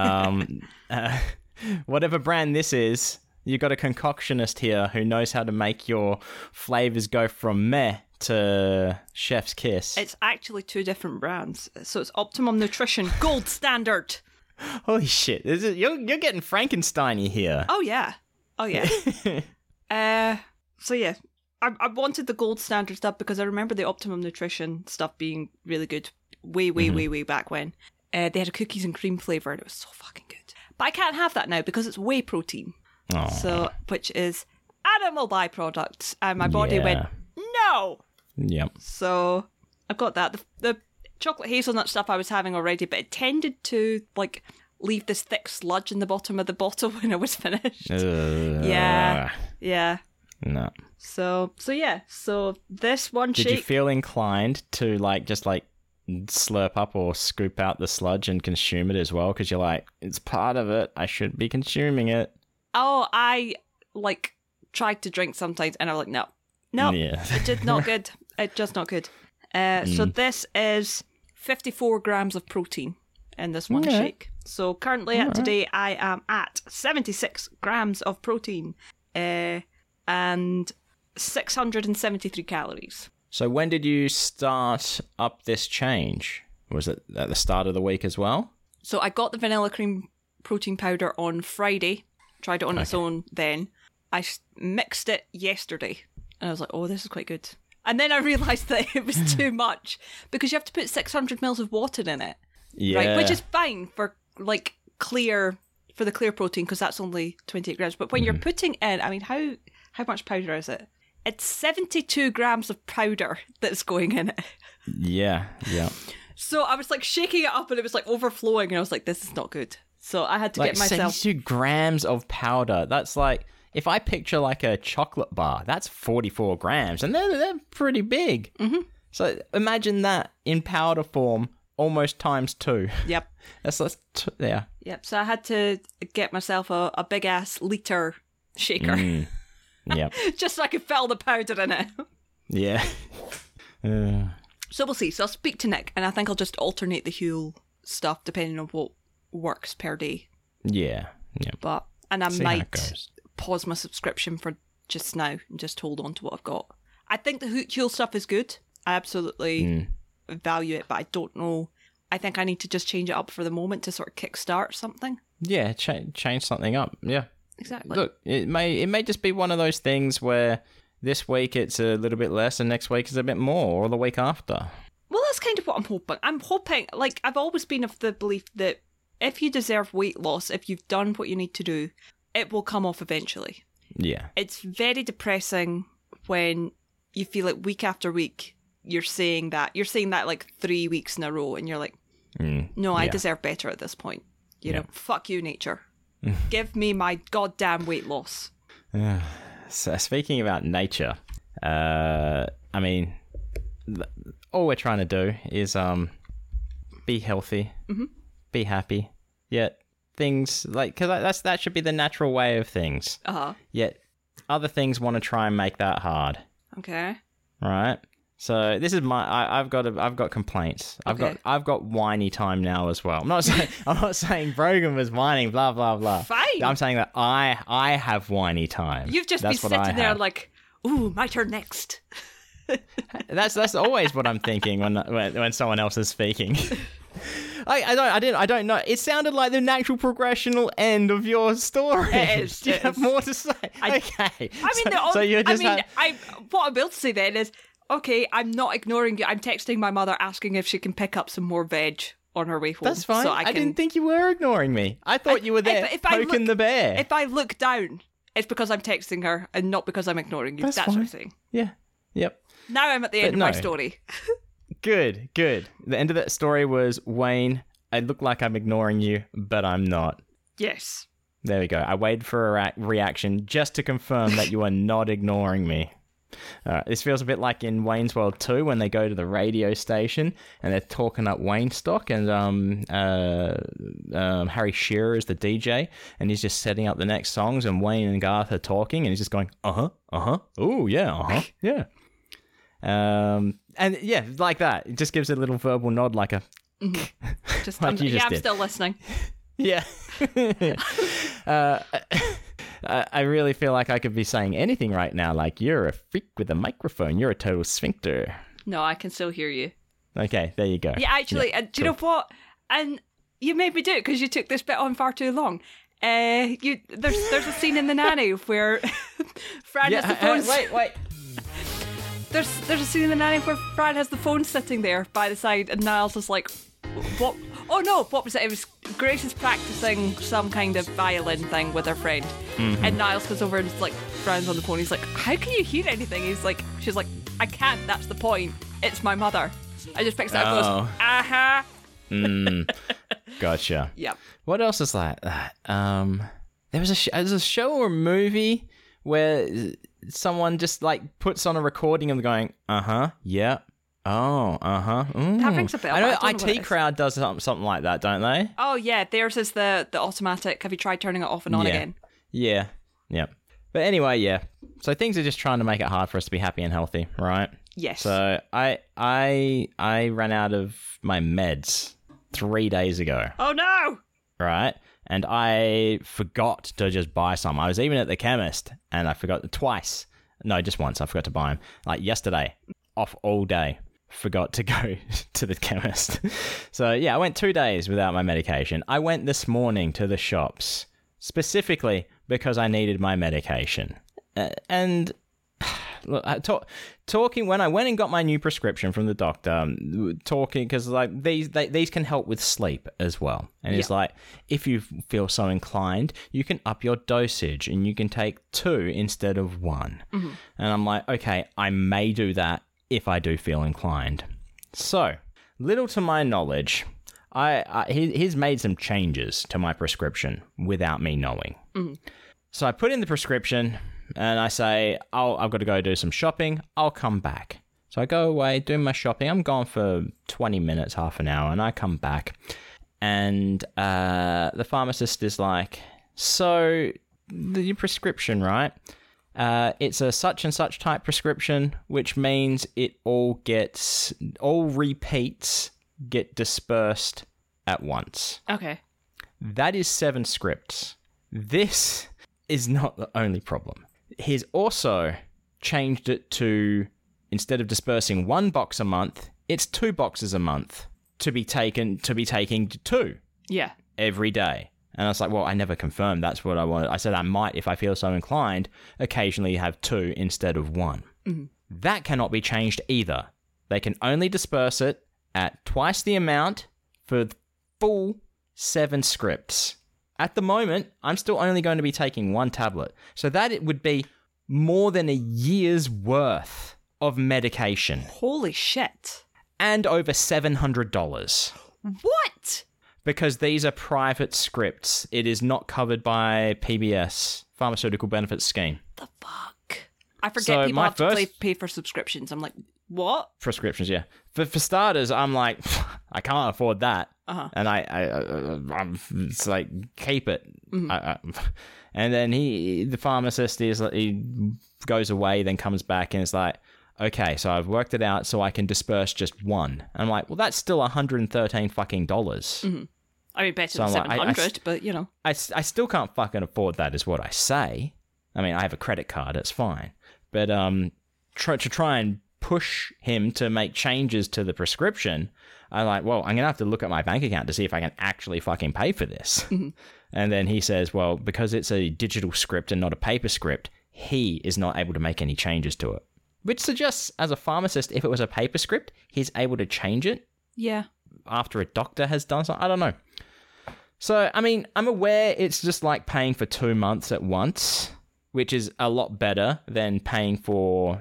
[SPEAKER 1] Whatever brand this is, you got a concoctionist here who knows how to make your flavours go from meh to chef's kiss.
[SPEAKER 2] It's actually 2 different brands. So it's Optimum Nutrition Gold Standard.
[SPEAKER 1] Holy shit. You're getting Frankenstein-y here.
[SPEAKER 2] Oh, yeah. So, yeah. I wanted the Gold Standard stuff because I remember the Optimum Nutrition stuff being really good way back when. They had a cookies and cream flavour and it was so fucking good. But I can't have that now because it's whey protein.
[SPEAKER 1] Aww.
[SPEAKER 2] So, which is animal byproducts. And my body went, no!
[SPEAKER 1] Yep.
[SPEAKER 2] So, I've got that. The chocolate hazelnut stuff I was having already, but it tended to, like, leave this thick sludge in the bottom of the bottle when I was finished. Yeah.
[SPEAKER 1] No.
[SPEAKER 2] So yeah. So this one shake...
[SPEAKER 1] Did you feel inclined to, like, just, like, slurp up or scoop out the sludge and consume it as well? Because you're like, it's part of it. I should be consuming it.
[SPEAKER 2] Oh, I, like, tried to drink sometimes and I'm like, no.
[SPEAKER 1] Yeah.
[SPEAKER 2] It's just not good. It's just not good. So this is 54 grams of protein in this one shake. So currently today I am at 76 grams of protein and 673 calories.
[SPEAKER 1] So when did you start up this change? Was it at the start of the week as well?
[SPEAKER 2] So I got the vanilla cream protein powder on Friday, tried it on its own then. I mixed it yesterday and I was like, oh, this is quite good. And then I realised that it was too much because you have to put 600 mils of water in it.
[SPEAKER 1] Yeah.
[SPEAKER 2] Right, which is fine for, like, the clear protein because that's only 28 grams. But when you're putting in, I mean, how much powder is it? it's 72 grams of powder that's going in it.
[SPEAKER 1] Yeah.
[SPEAKER 2] So I was like shaking it up and it was like overflowing and I was like, this is not good. So I had to
[SPEAKER 1] Like
[SPEAKER 2] get myself...
[SPEAKER 1] 72 grams of powder. That's like, if I picture like a chocolate bar, that's 44 grams and they're pretty big. Mm-hmm. So imagine that in powder form, almost times 2.
[SPEAKER 2] Yep.
[SPEAKER 1] That's yeah.
[SPEAKER 2] Yep. So I had to get myself a big ass litre shaker.
[SPEAKER 1] Yep.
[SPEAKER 2] Just so I could fill the powder in it.
[SPEAKER 1] Yeah.
[SPEAKER 2] So we'll see. So I'll speak to Nick and I think I'll just alternate the Huel stuff depending on what works per day.
[SPEAKER 1] Yeah.
[SPEAKER 2] And I
[SPEAKER 1] See how it
[SPEAKER 2] might
[SPEAKER 1] goes.
[SPEAKER 2] pause my subscription for just now and just hold on to what I've got. I think the Huel stuff is good. I absolutely value it, but I don't know. I think I need to just change it up for the moment to sort of kickstart something.
[SPEAKER 1] Yeah, change something up. Yeah.
[SPEAKER 2] Exactly.
[SPEAKER 1] Look, it may just be one of those things where this week it's a little bit less and next week is a bit more, or the week after.
[SPEAKER 2] Well, that's kind of what I'm hoping. I'm hoping, like, I've always been of the belief that if you deserve weight loss, if you've done what you need to do, it will come off eventually.
[SPEAKER 1] Yeah.
[SPEAKER 2] It's very depressing when you feel like week after week you're saying that like 3 weeks in a row and you're like, no, I deserve better at this point. You know, fuck you, nature. Give me my goddamn weight loss.
[SPEAKER 1] So speaking about nature, I mean, all we're trying to do is be healthy, be happy. Yet things like, because that should be the natural way of things. Yet other things want to try and make that hard.
[SPEAKER 2] Okay.
[SPEAKER 1] Right. So this is I've got complaints.
[SPEAKER 2] Okay.
[SPEAKER 1] I've got whiny time now as well. I'm not saying Brogan was whining, blah blah blah.
[SPEAKER 2] Fine.
[SPEAKER 1] I'm saying that I have whiny time.
[SPEAKER 2] You've just been sitting there like, ooh, my turn next.
[SPEAKER 1] That's always what I'm thinking when someone else is speaking. I don't know. It sounded like the natural progressional end of your story.
[SPEAKER 2] It is.
[SPEAKER 1] Do you have more to say? Okay.
[SPEAKER 2] I mean, what I'm able to say then is, okay, I'm not ignoring you. I'm texting my mother asking if she can pick up some more veg on her way home.
[SPEAKER 1] That's fine.
[SPEAKER 2] So
[SPEAKER 1] I didn't think you were ignoring me. I thought you were there poking the bear.
[SPEAKER 2] If I look down, it's because I'm texting her and not because I'm ignoring you. That's
[SPEAKER 1] fine.
[SPEAKER 2] what I'm saying.
[SPEAKER 1] Yeah. Yep.
[SPEAKER 2] Now I'm at the end of my story.
[SPEAKER 1] Good. The end of that story was, Wayne, I look like I'm ignoring you, but I'm not.
[SPEAKER 2] Yes.
[SPEAKER 1] There we go. I waited for a reaction just to confirm that you are not ignoring me. This feels a bit like in Wayne's World 2 when they go to the radio station and they're talking up Wayne stock, and Harry Shearer is the DJ and he's just setting up the next songs, and Wayne and Garth are talking and he's just going, oh yeah, yeah. And yeah, like that. It just gives a little verbal nod, like a...
[SPEAKER 2] Just,
[SPEAKER 1] like
[SPEAKER 2] I'm still listening.
[SPEAKER 1] Yeah. I really feel like I could be saying anything right now, like, you're a freak with a microphone, you're a total sphincter.
[SPEAKER 2] No, I can still hear you.
[SPEAKER 1] Okay, there you go.
[SPEAKER 2] Yeah, actually, do you know what? And you made me do it because you took this bit on far too long. There's a scene in The Nanny where Fran has the phone...
[SPEAKER 1] Wait.
[SPEAKER 2] There's a scene in The Nanny where Fran has the phone sitting there by the side and Niles is like, what? Oh no, what was it? It was Grace is practicing some kind of violin thing with her friend. And Niles goes over and is like, Fran's on the phone. He's like, how can you hear anything? She's like, I can't, that's the point. It's my mother. I just picks it up and goes, aha.
[SPEAKER 1] Gotcha.
[SPEAKER 2] Yep.
[SPEAKER 1] What else is like that? There was a show or a movie where someone just like puts on a recording of them going, yeah. Oh,
[SPEAKER 2] That rings a bell.
[SPEAKER 1] I know
[SPEAKER 2] IT
[SPEAKER 1] Crowd does something like that, don't they?
[SPEAKER 2] Oh yeah, theirs is the automatic. Have you tried turning it off and on again?
[SPEAKER 1] Yeah. But anyway, yeah. So things are just trying to make it hard for us to be happy and healthy, right?
[SPEAKER 2] Yes.
[SPEAKER 1] So I ran out of my meds 3 days ago.
[SPEAKER 2] Oh no!
[SPEAKER 1] Right? And I forgot to just buy some. I was even at the chemist and I forgot twice. No, just once. I forgot to buy them. Like yesterday, off all day. Forgot to go to the chemist. So yeah, I went 2 days without my medication. I went this morning to the shops specifically because I needed my medication. And look, talking when I went and got my new prescription from the doctor, talking because like these can help with sleep as well. And it's like, if you feel so inclined, you can up your dosage and you can take 2 instead of 1. And I'm like, okay, I may do that if I do feel inclined. So, little to my knowledge, he's made some changes to my prescription without me knowing. So I put in the prescription and I say, I've got to go do some shopping. I'll come back. So I go away, do my shopping. I'm gone for 20 minutes, half an hour, and I come back. And the pharmacist is like, so your prescription, right? It's a such and such type prescription, which means it all repeats get dispersed at once.
[SPEAKER 2] Okay.
[SPEAKER 1] That is 7 scripts. This is not the only problem. He's also changed it to, instead of dispersing 1 box a month, it's 2 boxes a month to be taking 2 every day. And I was like, well, I never confirmed that's what I wanted. I said I might, if I feel so inclined, occasionally have 2 instead of 1. That cannot be changed either. They can only disperse it at twice the amount for the full 7 scripts. At the moment, I'm still only going to be taking 1 tablet. So that it would be more than a year's worth of medication.
[SPEAKER 2] Holy shit.
[SPEAKER 1] And over $700.
[SPEAKER 2] What?
[SPEAKER 1] Because these are private scripts. It is not covered by PBS, Pharmaceutical Benefits Scheme.
[SPEAKER 2] The fuck? I forget people have to pay for subscriptions. I'm like, what?
[SPEAKER 1] Prescriptions, yeah. For starters, I'm like, I can't afford that. And I'm it's like, keep it. And then the pharmacist he goes away, then comes back and is like, okay, so I've worked it out so I can disperse just 1. And I'm like, well, that's still $113 fucking dollars.
[SPEAKER 2] I mean, better than 700, but you know.
[SPEAKER 1] I still can't fucking afford that, is what I say. I mean, I have a credit card, it's fine. But try and push him to make changes to the prescription, I'm like, well, I'm going to have to look at my bank account to see if I can actually fucking pay for this. And then he says, well, because it's a digital script and not a paper script, he is not able to make any changes to it. Which suggests, as a pharmacist, if it was a paper script, he's able to change it.
[SPEAKER 2] Yeah.
[SPEAKER 1] After a doctor has done something. I don't know. So, I mean, I'm aware it's just like paying for 2 months at once, which is a lot better than paying for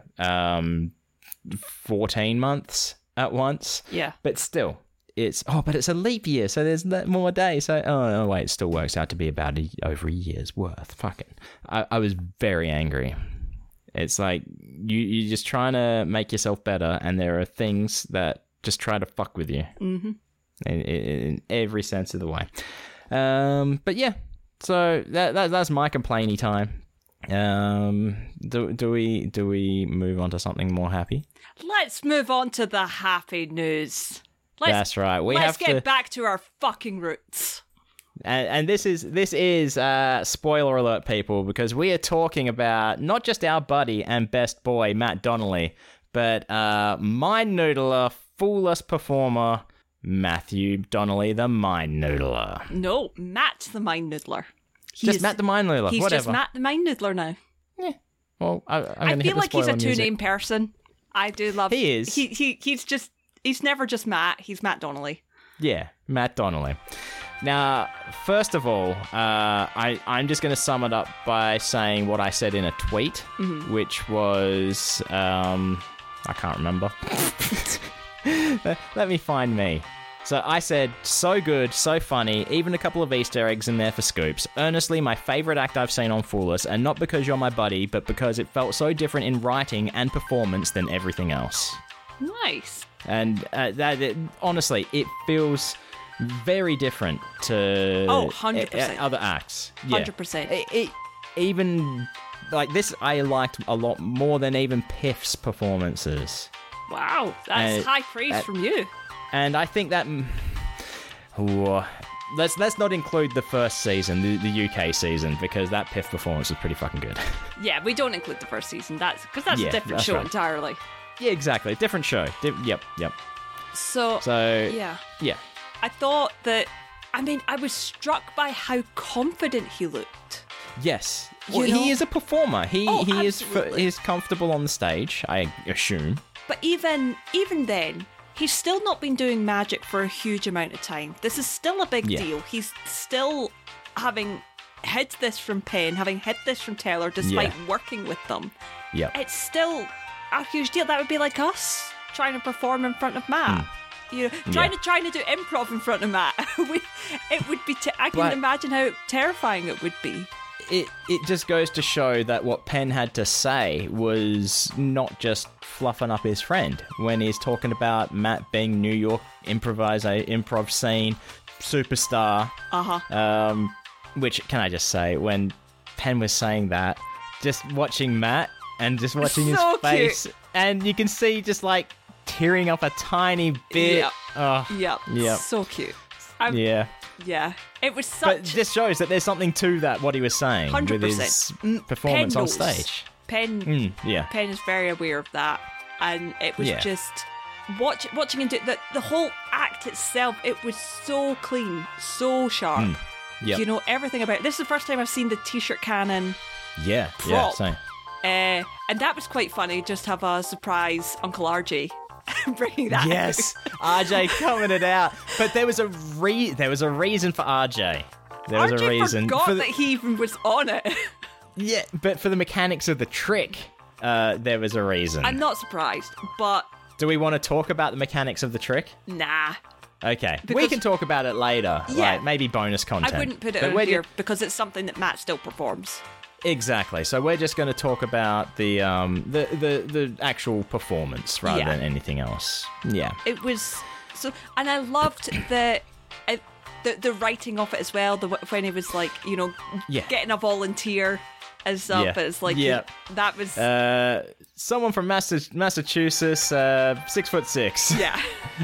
[SPEAKER 1] 14 months at once.
[SPEAKER 2] Yeah.
[SPEAKER 1] But still, it's a leap year, so there's more days. So, oh wait, it still works out to be about over a year's worth. Fucking, I was very angry. It's like, you're just trying to make yourself better, and there are things that just try to fuck with you. In every sense of the way. But yeah, so that's my complainy time. Do we move on to something more happy?
[SPEAKER 2] Let's move on to the happy news.
[SPEAKER 1] That's right.
[SPEAKER 2] Let's get back to our fucking roots.
[SPEAKER 1] And this is spoiler alert, people, because we are talking about not just our buddy and best boy Matt Donnelly, but Mind Noodler, Fool-Us performer Matthew Donnelly, the Mind Noodler.
[SPEAKER 2] No, Matt the Mind Noodler.
[SPEAKER 1] Matt the Mind Noodler.
[SPEAKER 2] He's
[SPEAKER 1] whatever.
[SPEAKER 2] Just Matt the Mind Noodler now.
[SPEAKER 1] Yeah. Well, I
[SPEAKER 2] feel like he's a two-name person. I do love.
[SPEAKER 1] He is.
[SPEAKER 2] He's never just Matt. He's Matt Donnelly.
[SPEAKER 1] Yeah, Matt Donnelly. Now, first of all, I'm just going to sum it up by saying what I said in a tweet, which was, I can't remember. Let me find me. So I said, so good, so funny, even a couple of Easter eggs in there for scoops. Earnestly, my favourite act I've seen on Fool-Us, and not because you're my buddy, but because it felt so different in writing and performance than everything else.
[SPEAKER 2] Nice.
[SPEAKER 1] And honestly, it feels very different to
[SPEAKER 2] 100%.
[SPEAKER 1] Other acts. Yeah.
[SPEAKER 2] 100%.
[SPEAKER 1] Even like this, I liked a lot more than even Piff's performances.
[SPEAKER 2] Wow, that's high praise from you.
[SPEAKER 1] And I think that let's not include the first season, the UK season, because that Piff performance was pretty fucking good.
[SPEAKER 2] Yeah, we don't include the first season. That's a different show entirely.
[SPEAKER 1] Yeah, exactly, different show. Yep.
[SPEAKER 2] So yeah. I thought that. I mean, I was struck by how confident he looked.
[SPEAKER 1] Yes, Well,
[SPEAKER 2] You know?
[SPEAKER 1] he is a performer. He
[SPEAKER 2] absolutely.
[SPEAKER 1] is comfortable on the stage, I assume.
[SPEAKER 2] But even then, he's still not been doing magic for a huge amount of time. This is still a big
[SPEAKER 1] Yeah.
[SPEAKER 2] deal. He's still having hid this from Penn, having hid this from Taylor, despite working with them.
[SPEAKER 1] Yep.
[SPEAKER 2] It's still a huge deal. That would be like us trying to perform in front of Matt. You know, trying to do improv in front of Matt. It would be. I can
[SPEAKER 1] But-
[SPEAKER 2] imagine how terrifying it would be.
[SPEAKER 1] It just goes to show that what Penn had to say was not just fluffing up his friend when he's talking about Matt being New York improv scene superstar. Which, can I just say, when Penn was saying that, just watching Matt and just watching his
[SPEAKER 2] So
[SPEAKER 1] face,
[SPEAKER 2] cute.
[SPEAKER 1] and you can see just like tearing up a tiny bit.
[SPEAKER 2] Yep.
[SPEAKER 1] Oh,
[SPEAKER 2] Yep. So cute.
[SPEAKER 1] yeah.
[SPEAKER 2] Yeah. It was
[SPEAKER 1] But
[SPEAKER 2] such.
[SPEAKER 1] this shows that there's something to that, what he was saying with
[SPEAKER 2] 100%.
[SPEAKER 1] his performance
[SPEAKER 2] Penn
[SPEAKER 1] on
[SPEAKER 2] knows.
[SPEAKER 1] stage.
[SPEAKER 2] Penn
[SPEAKER 1] Yeah.
[SPEAKER 2] Penn is very aware of that, and it was
[SPEAKER 1] Yeah.
[SPEAKER 2] just watching him do the whole act itself. It was so clean, so sharp.
[SPEAKER 1] Yep.
[SPEAKER 2] You know everything about it. This is the first time I've seen the T-shirt cannon,
[SPEAKER 1] Yeah,
[SPEAKER 2] prop.
[SPEAKER 1] same.
[SPEAKER 2] and that was quite funny. Just have a surprise Uncle RJ bringing that.
[SPEAKER 1] Yes, RJ coming it out. But there was a reason for RJ. There was
[SPEAKER 2] RJ
[SPEAKER 1] a reason
[SPEAKER 2] forgot
[SPEAKER 1] for
[SPEAKER 2] that he even was on it.
[SPEAKER 1] yeah, but for the mechanics of the trick, there was a reason.
[SPEAKER 2] I'm not surprised, but
[SPEAKER 1] Do we want to talk about the mechanics of the trick?
[SPEAKER 2] nah.
[SPEAKER 1] Okay, we
[SPEAKER 2] Because-
[SPEAKER 1] can talk about it later.
[SPEAKER 2] Yeah.
[SPEAKER 1] Like maybe bonus content.
[SPEAKER 2] I wouldn't put it
[SPEAKER 1] But
[SPEAKER 2] on
[SPEAKER 1] we're
[SPEAKER 2] here because it's something that Matt still performs.
[SPEAKER 1] Exactly. So we're just going to talk about the actual performance rather
[SPEAKER 2] Yeah.
[SPEAKER 1] than anything else. Yeah.
[SPEAKER 2] It was so, and I loved the writing of it as well. When he was like, you know,
[SPEAKER 1] Yeah.
[SPEAKER 2] getting a volunteer as up.
[SPEAKER 1] Yeah.
[SPEAKER 2] It's like
[SPEAKER 1] Yeah.
[SPEAKER 2] that was
[SPEAKER 1] Someone from Massachusetts, 6'6".
[SPEAKER 2] yeah.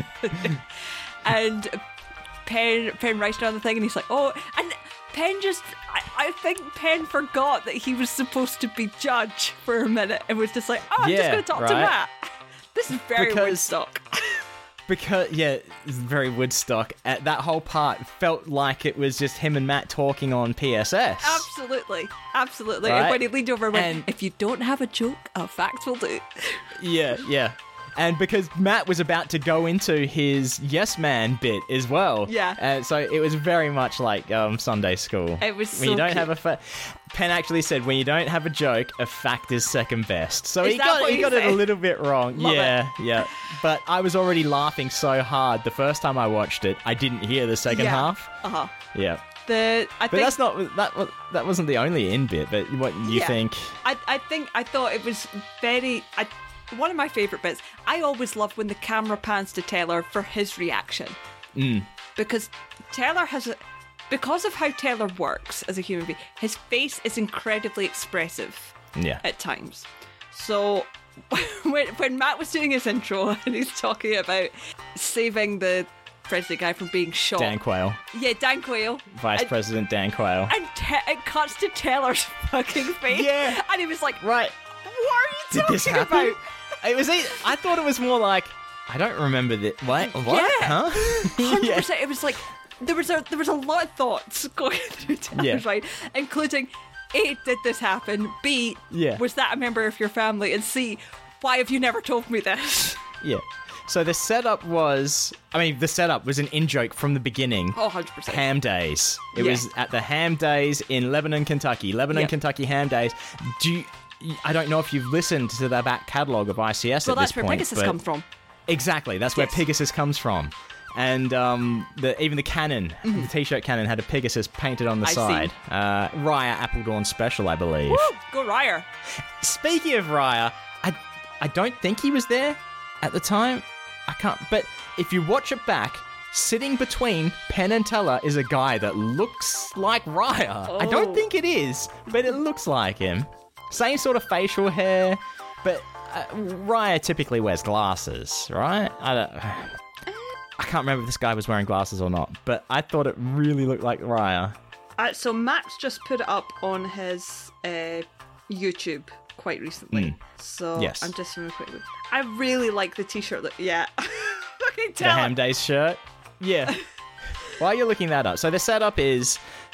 [SPEAKER 2] And Penn writing on the thing, and he's like, oh, and Penn just. I think Penn forgot that he was supposed to be judge for a minute and was just like, oh, I'm just
[SPEAKER 1] Yeah,
[SPEAKER 2] going to talk to
[SPEAKER 1] right.
[SPEAKER 2] Matt. This is very
[SPEAKER 1] Because-
[SPEAKER 2] Woodstock.
[SPEAKER 1] Because it's very Woodstock. That whole part felt like it was just him and Matt talking on PSS.
[SPEAKER 2] Absolutely. Absolutely.
[SPEAKER 1] Right?
[SPEAKER 2] And when he leaned over and went,
[SPEAKER 1] And-
[SPEAKER 2] if you don't have a joke, a fact will do.
[SPEAKER 1] Yeah. And because Matt was about to go into his yes man bit as well.
[SPEAKER 2] Yeah.
[SPEAKER 1] So it was very much like Sunday school.
[SPEAKER 2] It was
[SPEAKER 1] when you
[SPEAKER 2] so
[SPEAKER 1] don't
[SPEAKER 2] cute.
[SPEAKER 1] have a Penn actually said, when you don't have a joke, a fact is second best. So
[SPEAKER 2] Is
[SPEAKER 1] he
[SPEAKER 2] that
[SPEAKER 1] got
[SPEAKER 2] what he
[SPEAKER 1] it a
[SPEAKER 2] said?
[SPEAKER 1] little bit wrong.
[SPEAKER 2] Love
[SPEAKER 1] Yeah. But I was already laughing so hard the first time I watched it. I didn't hear the second half.
[SPEAKER 2] Uh-huh.
[SPEAKER 1] Yeah.
[SPEAKER 2] I
[SPEAKER 1] But
[SPEAKER 2] think,
[SPEAKER 1] that's not that wasn't the only in bit. But what you
[SPEAKER 2] Yeah.
[SPEAKER 1] think?
[SPEAKER 2] I thought it was very... one of my favourite bits, I always love when the camera pans to Taylor for his reaction. Because Taylor because of how Taylor works as a human being, his face is incredibly expressive
[SPEAKER 1] Yeah.
[SPEAKER 2] at times. So when Matt was doing his intro and he's talking about saving the president guy from being shot.
[SPEAKER 1] Dan Quayle,
[SPEAKER 2] Yeah, Dan Quayle.
[SPEAKER 1] Vice
[SPEAKER 2] And-
[SPEAKER 1] President Dan Quayle.
[SPEAKER 2] And it cuts to Taylor's fucking face.
[SPEAKER 1] Yeah.
[SPEAKER 2] And he was like,
[SPEAKER 1] Right.
[SPEAKER 2] what are you
[SPEAKER 1] Did
[SPEAKER 2] talking
[SPEAKER 1] this happen?
[SPEAKER 2] about?
[SPEAKER 1] It was. I thought it was more like, I don't remember that. What?
[SPEAKER 2] Yeah.
[SPEAKER 1] Huh?
[SPEAKER 2] 100%. It was like there was a lot of thoughts going through Taylor's mind, including A, did this happen? B,
[SPEAKER 1] Yeah.
[SPEAKER 2] was that a member of your family? And C, why have you never told me this?
[SPEAKER 1] Yeah. So the setup was. The setup was an in-joke from the beginning.
[SPEAKER 2] Oh, 100%.
[SPEAKER 1] Ham Days. It
[SPEAKER 2] Yeah.
[SPEAKER 1] was at the Ham Days in Lebanon, Kentucky.
[SPEAKER 2] Yep.
[SPEAKER 1] Kentucky Ham Days. I don't know if you've listened to the back catalogue of ICS
[SPEAKER 2] Well,
[SPEAKER 1] at this
[SPEAKER 2] that's where
[SPEAKER 1] point.
[SPEAKER 2] Pegasus
[SPEAKER 1] but-
[SPEAKER 2] comes from.
[SPEAKER 1] Exactly, that's where
[SPEAKER 2] Yes.
[SPEAKER 1] Pegasus comes from. And even the cannon, the t-shirt cannon, had a Pegasus painted on the
[SPEAKER 2] I see.
[SPEAKER 1] side. Raya Appledawn Special, I believe.
[SPEAKER 2] Woo! Go Ryer.
[SPEAKER 1] Speaking of Raya, I don't think he was there at the time. I can't. But if you watch it back, sitting between Penn and Teller is a guy that looks like Raya. I
[SPEAKER 2] Oh.
[SPEAKER 1] don't think it is, but it looks like him. Same sort of facial hair, but Raya typically wears glasses, right? I can't remember if this guy was wearing glasses or not, but I thought it really looked like Raya.
[SPEAKER 2] So Max just put it up on his YouTube quite recently. So
[SPEAKER 1] Yes.
[SPEAKER 2] I'm just going to quickly. I really like the t-shirt. Yeah. Fucking
[SPEAKER 1] The
[SPEAKER 2] tell
[SPEAKER 1] Ham Days shirt? Yeah. While you're looking that up, so the setup is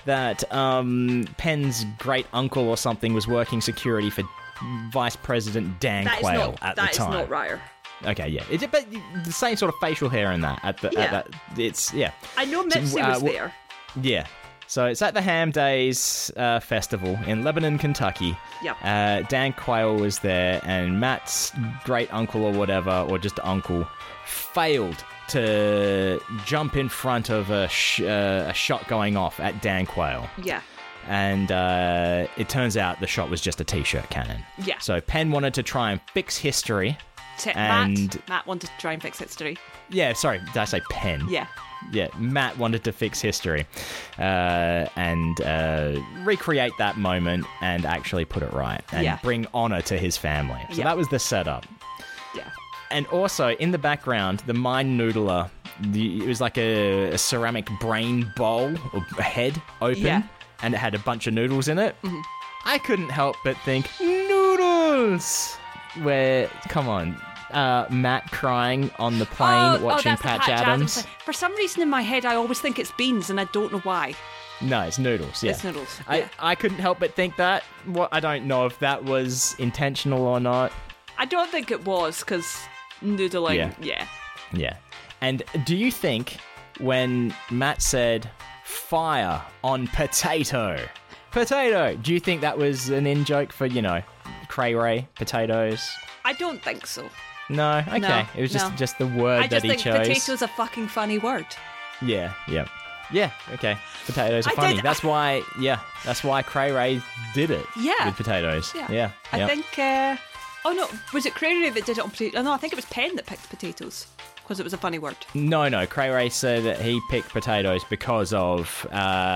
[SPEAKER 1] that Penn's great uncle or something was working security for Vice President Dan Quayle at the time.
[SPEAKER 2] That is not Ryer.
[SPEAKER 1] Okay, yeah. But the same sort of facial hair in that.
[SPEAKER 2] I know Mitzi was there.
[SPEAKER 1] Yeah. So it's at the Ham Days festival in Lebanon, Kentucky.
[SPEAKER 2] Yeah.
[SPEAKER 1] Dan Quayle was there, and Matt's great uncle or whatever, or just uncle, failed to jump in front of a shot going off at Dan Quayle.
[SPEAKER 2] Yeah.
[SPEAKER 1] And it turns out the shot was just a T-shirt cannon.
[SPEAKER 2] Yeah.
[SPEAKER 1] So Penn wanted to try and fix history.
[SPEAKER 2] Matt wanted to try and fix history.
[SPEAKER 1] Yeah, sorry, did I say Penn?
[SPEAKER 2] Yeah.
[SPEAKER 1] Yeah, Matt wanted to fix history and recreate that moment and actually put it right and bring honor to his family. So that was the setup.
[SPEAKER 2] Yeah.
[SPEAKER 1] And also, in the background, the Mind Noodler, it was like a ceramic brain bowl, or head open, and it had a bunch of noodles in it. Mm-hmm. I couldn't help but think, noodles! Come on, Matt crying on the plane watching Patch Adams.
[SPEAKER 2] For some reason in my head, I always think it's beans, and I don't know why.
[SPEAKER 1] No, it's noodles, yeah.
[SPEAKER 2] It's noodles,
[SPEAKER 1] I couldn't help but think that. I don't know if that was intentional or not.
[SPEAKER 2] I don't think it was, because noodling,
[SPEAKER 1] Yeah. And do you think when Matt said, fire on potato, do you think that was an in-joke for, Cray Ray, potatoes?
[SPEAKER 2] I don't think so.
[SPEAKER 1] No? Okay.
[SPEAKER 2] No,
[SPEAKER 1] it was just the word that he chose.
[SPEAKER 2] I just think potato's a fucking funny word.
[SPEAKER 1] Yeah, okay. Potatoes are funny. That's why Cray Ray did it with potatoes. Yeah.
[SPEAKER 2] I think, was it Cray Ray that did it on potatoes? No, I think it was Penn that picked potatoes because it was a funny word.
[SPEAKER 1] No, Cray Ray said that he picked potatoes because of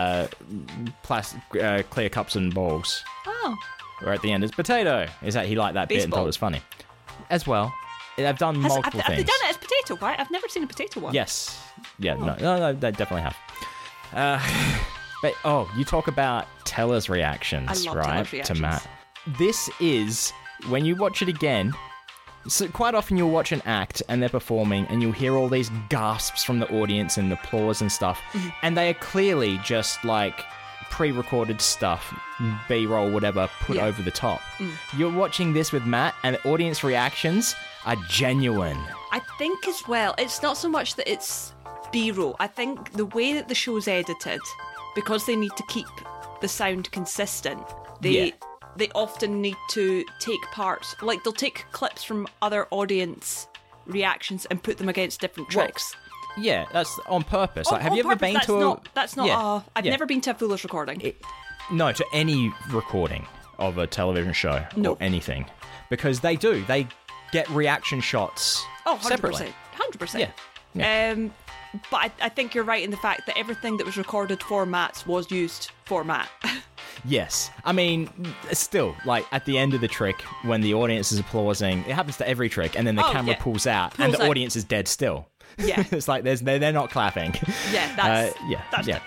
[SPEAKER 1] clear cups and balls.
[SPEAKER 2] Oh.
[SPEAKER 1] Where at the end is potato. Is that he liked that bit and thought it was funny. As well. I've done multiple things.
[SPEAKER 2] Have they done it as potato, right? I've never seen a potato one.
[SPEAKER 1] Yes. Yeah, no, they definitely have. But, you talk about Teller's reactions, Teller's reactions. To Matt. This is, when you watch it again, so quite often you'll watch an act and they're performing and you'll hear all these gasps from the audience and applause and stuff, and they are clearly just like pre-recorded stuff, B-roll, whatever, put over the top. You're watching this with Matt and the audience reactions are genuine.
[SPEAKER 2] I think as well, it's not so much that it's B-roll. I think the way that the show's edited, because they need to keep the sound consistent, they often need to take parts, like they'll take clips from other audience reactions and put them against different tricks.
[SPEAKER 1] Yeah, that's on purpose. Have you ever been to a...
[SPEAKER 2] That's not... I've never been to a Fuller's recording.
[SPEAKER 1] No, to any recording of a television show or anything. Because they do. They get reaction shots separately.
[SPEAKER 2] 100%. Yeah. But I think you're right in the fact that everything that was recorded for Matt's was used for Matt.
[SPEAKER 1] Yes. I mean, still, like, at the end of the trick, when the audience is applauding, it happens to every trick, and then the camera pulls out, and the audience is dead still.
[SPEAKER 2] Yeah.
[SPEAKER 1] It's like they're not clapping.
[SPEAKER 2] Yeah, that's different.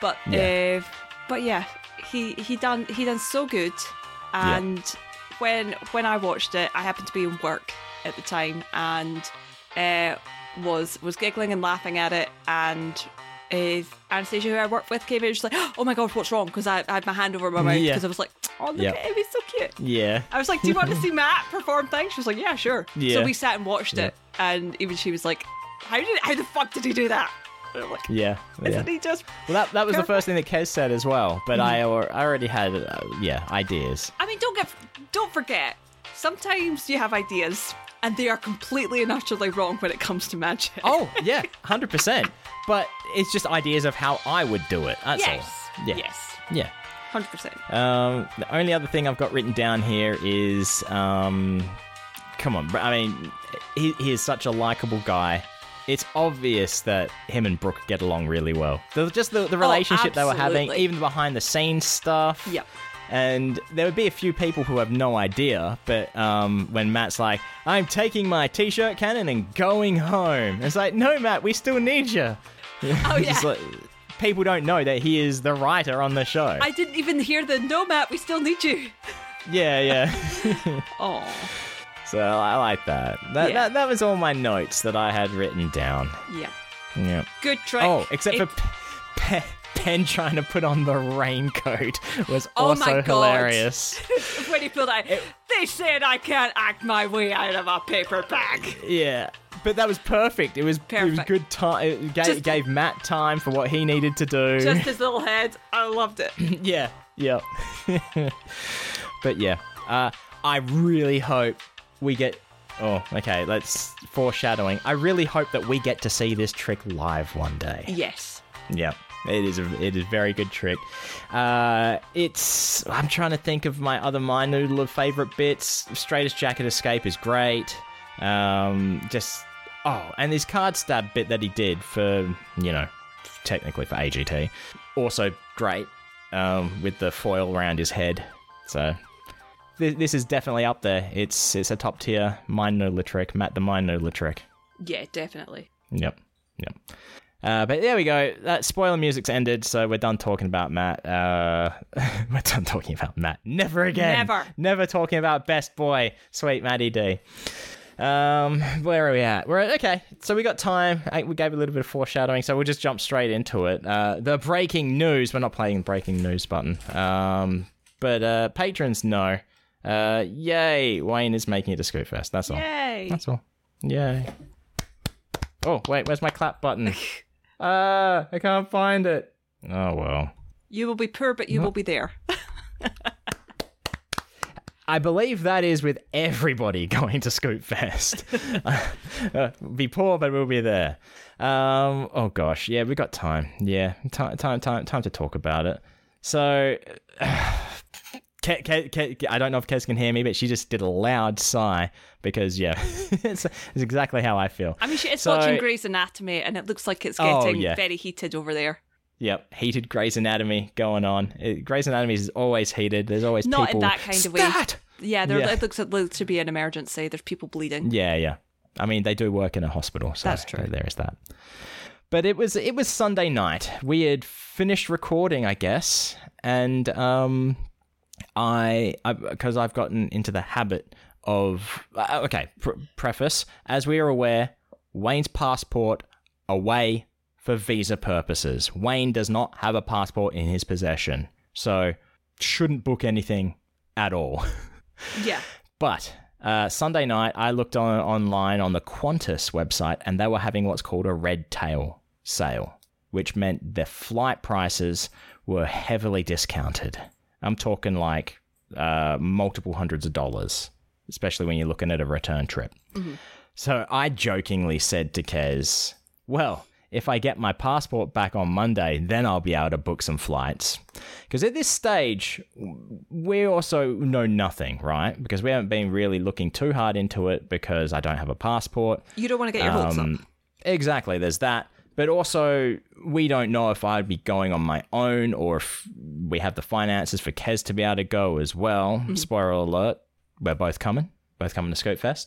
[SPEAKER 2] But he done so good, and when I watched it, I happened to be in work at the time, and was giggling and laughing at it, and Anastasia, who I worked with, came in and she's like, oh my gosh, what's wrong? Because I had my hand over my mouth because I was like, oh, look at him, he's so cute.
[SPEAKER 1] Yeah.
[SPEAKER 2] I was like, do you want to see Matt perform things? She was like, yeah, sure.
[SPEAKER 1] Yeah.
[SPEAKER 2] So we sat and watched it, and even she was like, how the fuck did he do that? And I'm like, isn't he just...
[SPEAKER 1] Well, that was the first thing that Kez said as well, but I already had, ideas.
[SPEAKER 2] I mean, don't forget, sometimes you have ideas, and they are completely and utterly wrong when it comes to magic.
[SPEAKER 1] Oh, yeah, 100%. But it's just ideas of how I would do it, that's all. Yeah.
[SPEAKER 2] Yes.
[SPEAKER 1] Yeah.
[SPEAKER 2] 100%.
[SPEAKER 1] The only other thing I've got written down here is, come on, I mean, he is such a likable guy. It's obvious that him and Brooke get along really well. Just the relationship they were having, even behind the scenes stuff.
[SPEAKER 2] Yep.
[SPEAKER 1] And there would be a few people who have no idea, but when Matt's like, I'm taking my T-shirt cannon and going home. It's like, no, Matt, we still need you.
[SPEAKER 2] Oh, yeah.
[SPEAKER 1] Like, people don't know that he is the writer on the show.
[SPEAKER 2] I didn't even hear the, no, Matt, we still need you.
[SPEAKER 1] Yeah.
[SPEAKER 2] Oh.
[SPEAKER 1] So I like that. That was all my notes that I had written down.
[SPEAKER 2] Yeah.
[SPEAKER 1] Yeah.
[SPEAKER 2] Good trick.
[SPEAKER 1] Oh, except for Ben trying to put on the raincoat was
[SPEAKER 2] Oh my
[SPEAKER 1] also
[SPEAKER 2] God.
[SPEAKER 1] hilarious.
[SPEAKER 2] When he pulled out, they said I can't act my way out of a paper bag.
[SPEAKER 1] Yeah. But that was perfect. It was
[SPEAKER 2] Perfect.
[SPEAKER 1] good time. It gave Matt time for what he needed to do.
[SPEAKER 2] Just his little head. I loved it.
[SPEAKER 1] Yeah. But yeah, I really hope we get... Oh, okay, let's... Foreshadowing. I really hope that we get to see this trick live one day.
[SPEAKER 2] Yes.
[SPEAKER 1] Yeah, it is a very good trick. I'm trying to think of my other Mind Noodle of favourite bits. Straightest Jacket Escape is great. And this card stab bit that he did for, technically for AGT. Also great, with the foil around his head. So... This is definitely up there. It's a top tier Mind Noodler trick. Matt the Mind Noodler trick.
[SPEAKER 2] Yeah, definitely.
[SPEAKER 1] Yep. But there we go. That spoiler music's ended, so we're done talking about Matt. We're done talking about Matt. Never again. Never talking about Best Boy, Sweet Matty D. Where are we at? Okay, so we got time. We gave a little bit of foreshadowing, so we'll just jump straight into it. The breaking news. We're not playing the breaking news button. But patrons know. Yay! Wayne is making it to Scootfest. That's all.
[SPEAKER 2] Yay!
[SPEAKER 1] That's all. Yay! Oh wait, where's my clap button? I can't find it. Oh well.
[SPEAKER 2] You will be poor, but you will be there.
[SPEAKER 1] I believe that is with everybody going to Scootfest. Be poor, but we'll be there. Oh gosh, yeah, we got time. Yeah, time to talk about it. So. I don't know if Kez can hear me, but she just did a loud sigh because, yeah, it's exactly how I feel.
[SPEAKER 2] I mean, she is watching Grey's Anatomy, and it looks like it's getting very heated over there.
[SPEAKER 1] Yep, heated Grey's Anatomy going on. Grey's Anatomy is always heated. There's always
[SPEAKER 2] not
[SPEAKER 1] people...
[SPEAKER 2] in that kind of way. Yeah, it looks to be an emergency. There's people bleeding.
[SPEAKER 1] Yeah. I mean, they do work in a hospital, so
[SPEAKER 2] that's true.
[SPEAKER 1] There is that. But it was Sunday night. We had finished recording, I guess, and because I've gotten into the habit of... preface. As we are aware, Wayne's passport away for visa purposes. Wayne does not have a passport in his possession, so shouldn't book anything at all.
[SPEAKER 2] Yeah.
[SPEAKER 1] But Sunday night, I looked online on the Qantas website, and they were having what's called a red tail sale, which meant their flight prices were heavily discounted. I'm talking like multiple hundreds of dollars, especially when you're looking at a return trip. Mm-hmm. So I jokingly said to Kez, well, if I get my passport back on Monday, then I'll be able to book some flights. Because at this stage, we also know nothing, right? Because we haven't been really looking too hard into it because I don't have a passport.
[SPEAKER 2] You don't want to get your hopes up.
[SPEAKER 1] Exactly, there's that. But also, we don't know if I'd be going on my own or if we have the finances for Kez to be able to go as well. Mm-hmm. Spoiler alert, we're both coming to Scopefest.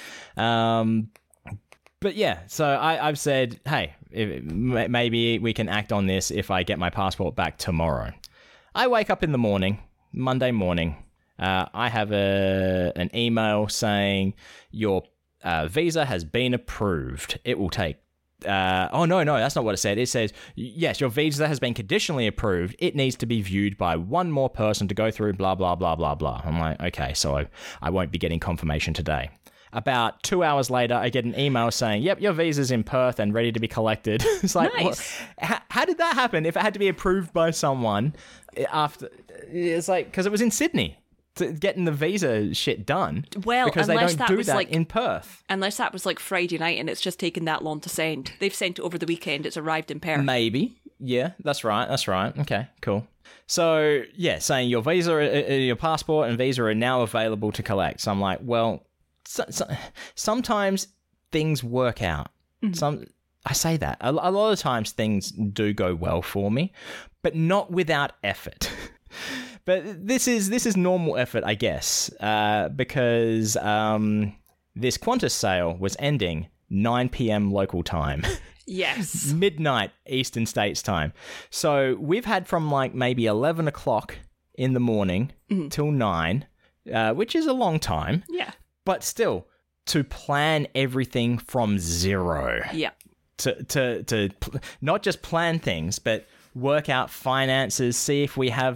[SPEAKER 1] But yeah, so I've said, hey, maybe we can act on this if I get my passport back tomorrow. I wake up in the morning, Monday morning. I have an email saying your visa has been approved. It will take... no, that's not what it said. It says, yes, your visa has been conditionally approved. It needs to be viewed by one more person to go through, blah, blah, blah, blah, blah. I'm like, okay, so I won't be getting confirmation today. About 2 hours later, I get an email saying, yep, your visa's in Perth and ready to be collected. It's like,
[SPEAKER 2] nice.
[SPEAKER 1] How did that happen? If it had to be approved by someone after, it's like, because it was in Sydney. Getting the visa shit done.
[SPEAKER 2] Well,
[SPEAKER 1] because they don't do that in Perth.
[SPEAKER 2] Unless that was like Friday night and it's just taken that long to send. They've sent it over the weekend. It's arrived in Perth.
[SPEAKER 1] Maybe. Yeah, that's right. Okay, cool. So, yeah, saying your visa, your passport and visa are now available to collect. So I'm like, well, sometimes things work out. Mm-hmm. I say that. A lot of times things do go well for me, but not without effort. But this is normal effort, I guess, because this Qantas sale was ending 9 p.m. local time.
[SPEAKER 2] Yes.
[SPEAKER 1] Midnight Eastern States time. So we've had from like maybe 11 o'clock in the morning till 9, which is a long time.
[SPEAKER 2] Yeah.
[SPEAKER 1] But still, to plan everything from zero.
[SPEAKER 2] Yeah.
[SPEAKER 1] To not just plan things, but work out finances, see if we have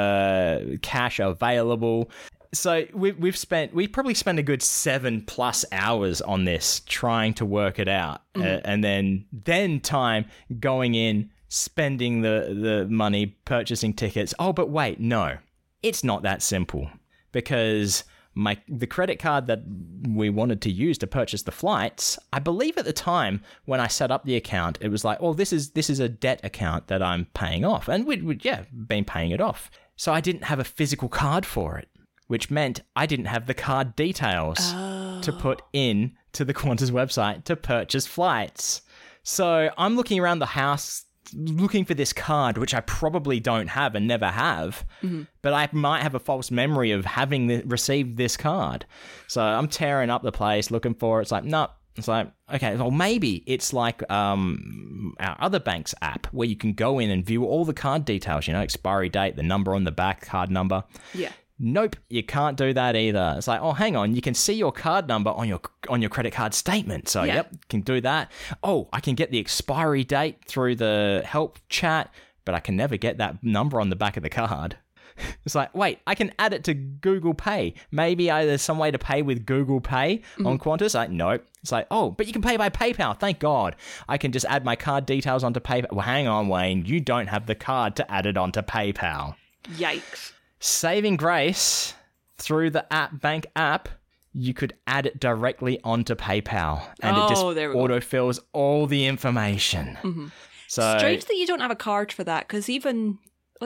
[SPEAKER 1] the cash available. So we probably spent a good 7+ hours on this trying to work it out, and then time going in, spending the money, purchasing tickets. Oh, but wait, no, it's not that simple, because the credit card that we wanted to use to purchase the flights, I believe at the time when I set up the account, it was like, oh, this is a debt account that I'm paying off, and we'd been paying it off. So I didn't have a physical card for it, which meant I didn't have the card details to put in to the Qantas website to purchase flights. So I'm looking around the house looking for this card, which I probably don't have and never have, but I might have a false memory of having received this card. So I'm tearing up the place looking for it. It's like, no. It's like, okay, well, maybe it's like our other bank's app where you can go in and view all the card details, expiry date, the number on the back, card number.
[SPEAKER 2] Yeah.
[SPEAKER 1] Nope, you can't do that either. It's like, oh, hang on, you can see your card number on your credit card statement. So, yep, can do that. Oh, I can get the expiry date through the help chat, but I can never get that number on the back of the card. It's like, wait, I can add it to Google Pay. Maybe there's some way to pay with Google Pay on Qantas. Like, nope. It's like, oh, but you can pay by PayPal. Thank God. I can just add my card details onto PayPal. Well, hang on, Wayne. You don't have the card to add it onto PayPal.
[SPEAKER 2] Yikes.
[SPEAKER 1] Saving grace, through the bank app, you could add it directly onto PayPal, and it just autofills all the information. So
[SPEAKER 2] strange that you don't have a card for that, because even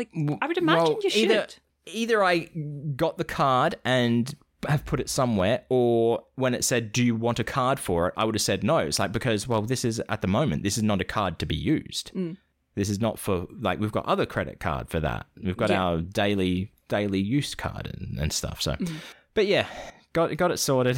[SPEAKER 2] I would imagine you should.
[SPEAKER 1] Either I got the card and have put it somewhere, or when it said, "Do you want a card for it?" I would have said no. It's like, because this is at the moment, this is not a card to be used. This is not for, we've got other credit card for that. We've got our daily use card and stuff. So, but yeah, got it sorted.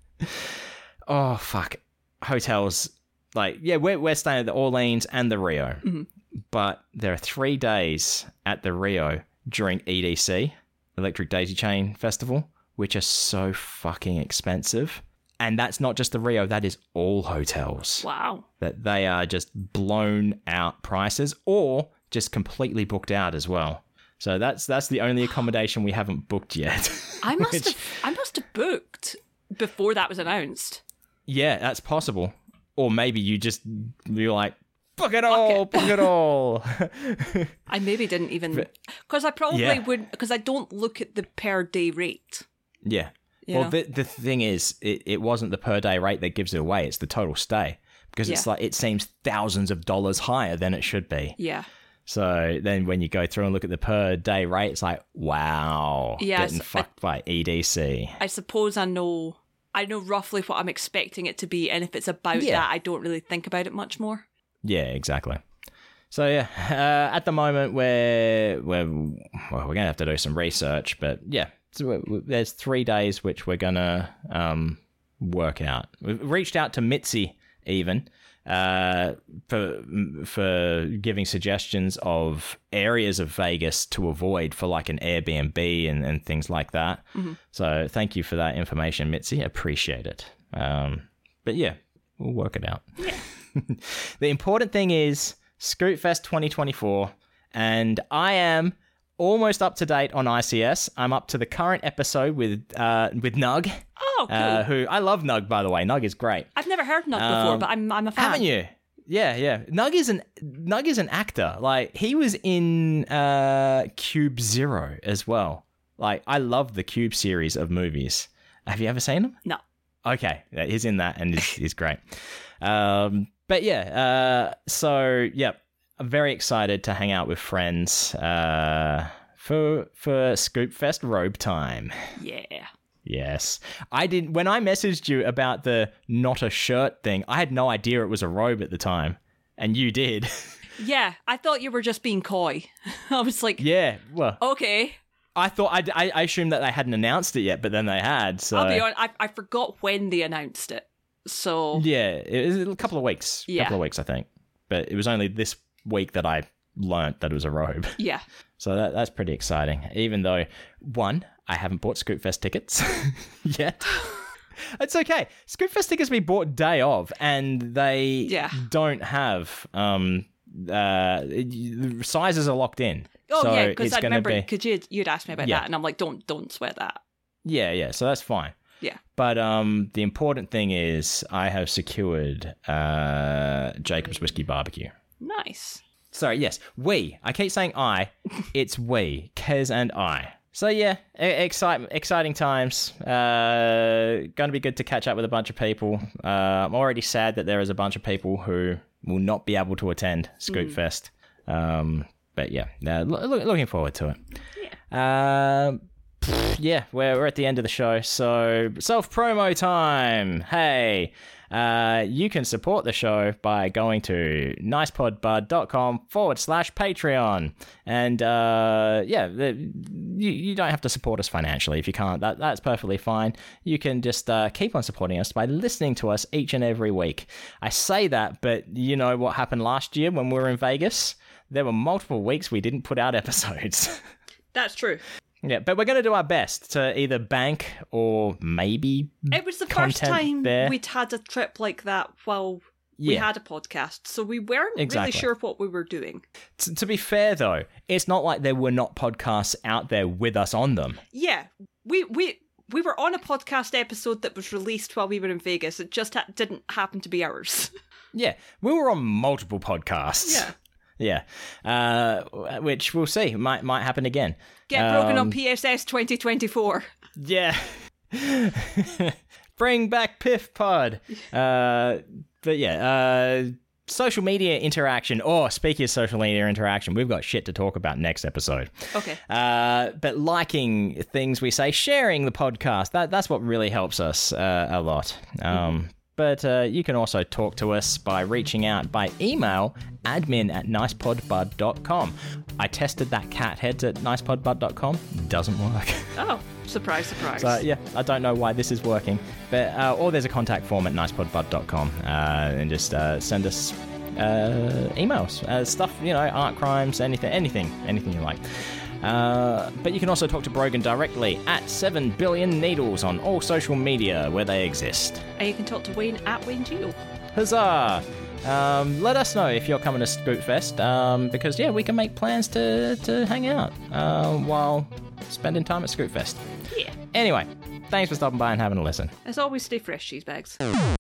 [SPEAKER 1] Oh, fuck. Hotels. We're staying at the Orleans and the Rio. But there are 3 days at the Rio during EDC, Electric Daisy Chain Festival, which are so fucking expensive. And that's not just the Rio, that is all hotels.
[SPEAKER 2] Wow.
[SPEAKER 1] That they are just blown out prices, or just completely booked out as well. So that's the only accommodation we haven't booked yet.
[SPEAKER 2] I must have booked before that was announced.
[SPEAKER 1] Yeah, that's possible. Or maybe you're like, book it all.
[SPEAKER 2] I maybe didn't even, because I probably wouldn't, because I don't look at the per day rate.
[SPEAKER 1] Yeah. Well, the thing is, it wasn't the per day rate that gives it away. It's the total stay, because it's like, it seems thousands of dollars higher than it should be.
[SPEAKER 2] Yeah.
[SPEAKER 1] So then when you go through and look at the per day rate, it's like, wow, getting fucked by EDC.
[SPEAKER 2] I suppose I know roughly what I'm expecting it to be, and if it's about that, I don't really think about it much more. Yeah,
[SPEAKER 1] exactly. So yeah, at the moment we're gonna have to do some research, but yeah. So there's 3 days which we're gonna work out. We've reached out to Mitzi even for giving suggestions of areas of Vegas to avoid for an Airbnb and things like that. So thank you for that information, Mitzi. Appreciate it. But yeah, we'll work it out.
[SPEAKER 2] Yeah.
[SPEAKER 1] The important thing is Scootfest 2024, and I am almost up to date on ICS. I'm up to the current episode with Nug.
[SPEAKER 2] Oh, cool.
[SPEAKER 1] Who I love Nug, by the way. Nug is great.
[SPEAKER 2] I've never heard Nug before, but I'm a fan.
[SPEAKER 1] Haven't you? Yeah. Nug is an actor. He was in Cube Zero as well. I love the Cube series of movies. Have you ever seen them?
[SPEAKER 2] No.
[SPEAKER 1] Okay, he's in that and he's great. But yeah, so yep. I'm very excited to hang out with friends for Scoopfest robe time.
[SPEAKER 2] Yeah.
[SPEAKER 1] Yes. When I messaged you about the not a shirt thing, I had no idea it was a robe at the time. And you did.
[SPEAKER 2] Yeah, I thought you were just being coy. I was like,
[SPEAKER 1] yeah, well.
[SPEAKER 2] Okay.
[SPEAKER 1] I thought, I assumed that they hadn't announced it yet, but then they had, so.
[SPEAKER 2] I'll be honest, I forgot when they announced it, so.
[SPEAKER 1] Yeah, it was a couple of weeks.
[SPEAKER 2] Yeah.
[SPEAKER 1] A couple of weeks, I think. But it was only this week that I learnt that it was a robe.
[SPEAKER 2] Yeah.
[SPEAKER 1] So that's pretty exciting. Even though, one, I haven't bought Scootfest tickets yet. It's okay. Scootfest tickets be bought day of, and they don't have sizes are locked in.
[SPEAKER 2] Oh,
[SPEAKER 1] so
[SPEAKER 2] yeah, because
[SPEAKER 1] it's
[SPEAKER 2] I
[SPEAKER 1] gonna
[SPEAKER 2] remember,
[SPEAKER 1] be,
[SPEAKER 2] because you'd asked me about that, and I'm like, don't sweat that.
[SPEAKER 1] yeah, so that's fine.
[SPEAKER 2] Yeah.
[SPEAKER 1] But the important thing is I have secured Jacob's Whiskey Barbecue.
[SPEAKER 2] Nice.
[SPEAKER 1] Sorry, yes, we. I keep saying I. It's we. Kez and I. So yeah, exciting times. Going to be good to catch up with a bunch of people. I'm already sad that there is a bunch of people who will not be able to attend Scoop Fest. But yeah, looking forward to it. Yeah, we're at the end of the show, so self-promo time. Hey, you can support the show by going to nicepodbud.com/Patreon. And you don't have to support us financially if you can't. That's perfectly fine. You can just keep on supporting us by listening to us each and every week. I say that, but you know what happened last year when we were in Vegas? There were multiple weeks we didn't put out episodes.
[SPEAKER 2] That's true.
[SPEAKER 1] Yeah, but we're going to do our best to either bank or maybe
[SPEAKER 2] It was the first time
[SPEAKER 1] there.
[SPEAKER 2] we'd had a trip like that while we had a podcast, so we weren't really sure what we were doing.
[SPEAKER 1] To be fair, though, it's not like there were not podcasts out there with us on them.
[SPEAKER 2] Yeah, we were on a podcast episode that was released while we were in Vegas. It just didn't happen to be ours.
[SPEAKER 1] Yeah, we were on multiple podcasts.
[SPEAKER 2] Yeah.
[SPEAKER 1] Yeah, which we'll see. Might happen again.
[SPEAKER 2] Get broken on PSS 2024.
[SPEAKER 1] Yeah. Bring back Piff Pod. But yeah, social media interaction. Oh, speaking of social media interaction, we've got shit to talk about next episode.
[SPEAKER 2] Okay.
[SPEAKER 1] But liking things we say, sharing the podcast, that's what really helps us a lot. But you can also talk to us by reaching out by email, admin@nicepodbud.com. I tested that cat heads at nicepodbud.com. Doesn't work.
[SPEAKER 2] Oh, surprise, surprise.
[SPEAKER 1] So, yeah, I don't know why this is working. But or there's a contact form at nicepodbud.com. And just send us emails. Stuff, art crimes, anything you like. But you can also talk to Brogan directly at 7 Billion Needles on all social media where they exist.
[SPEAKER 2] And you can talk to Wayne at Wayne Geo.
[SPEAKER 1] Huzzah! Let us know if you're coming to Scootfest, because we can make plans to hang out while spending time at Scootfest.
[SPEAKER 2] Yeah.
[SPEAKER 1] Anyway, thanks for stopping by and having a listen.
[SPEAKER 2] As always, stay fresh, cheesebags.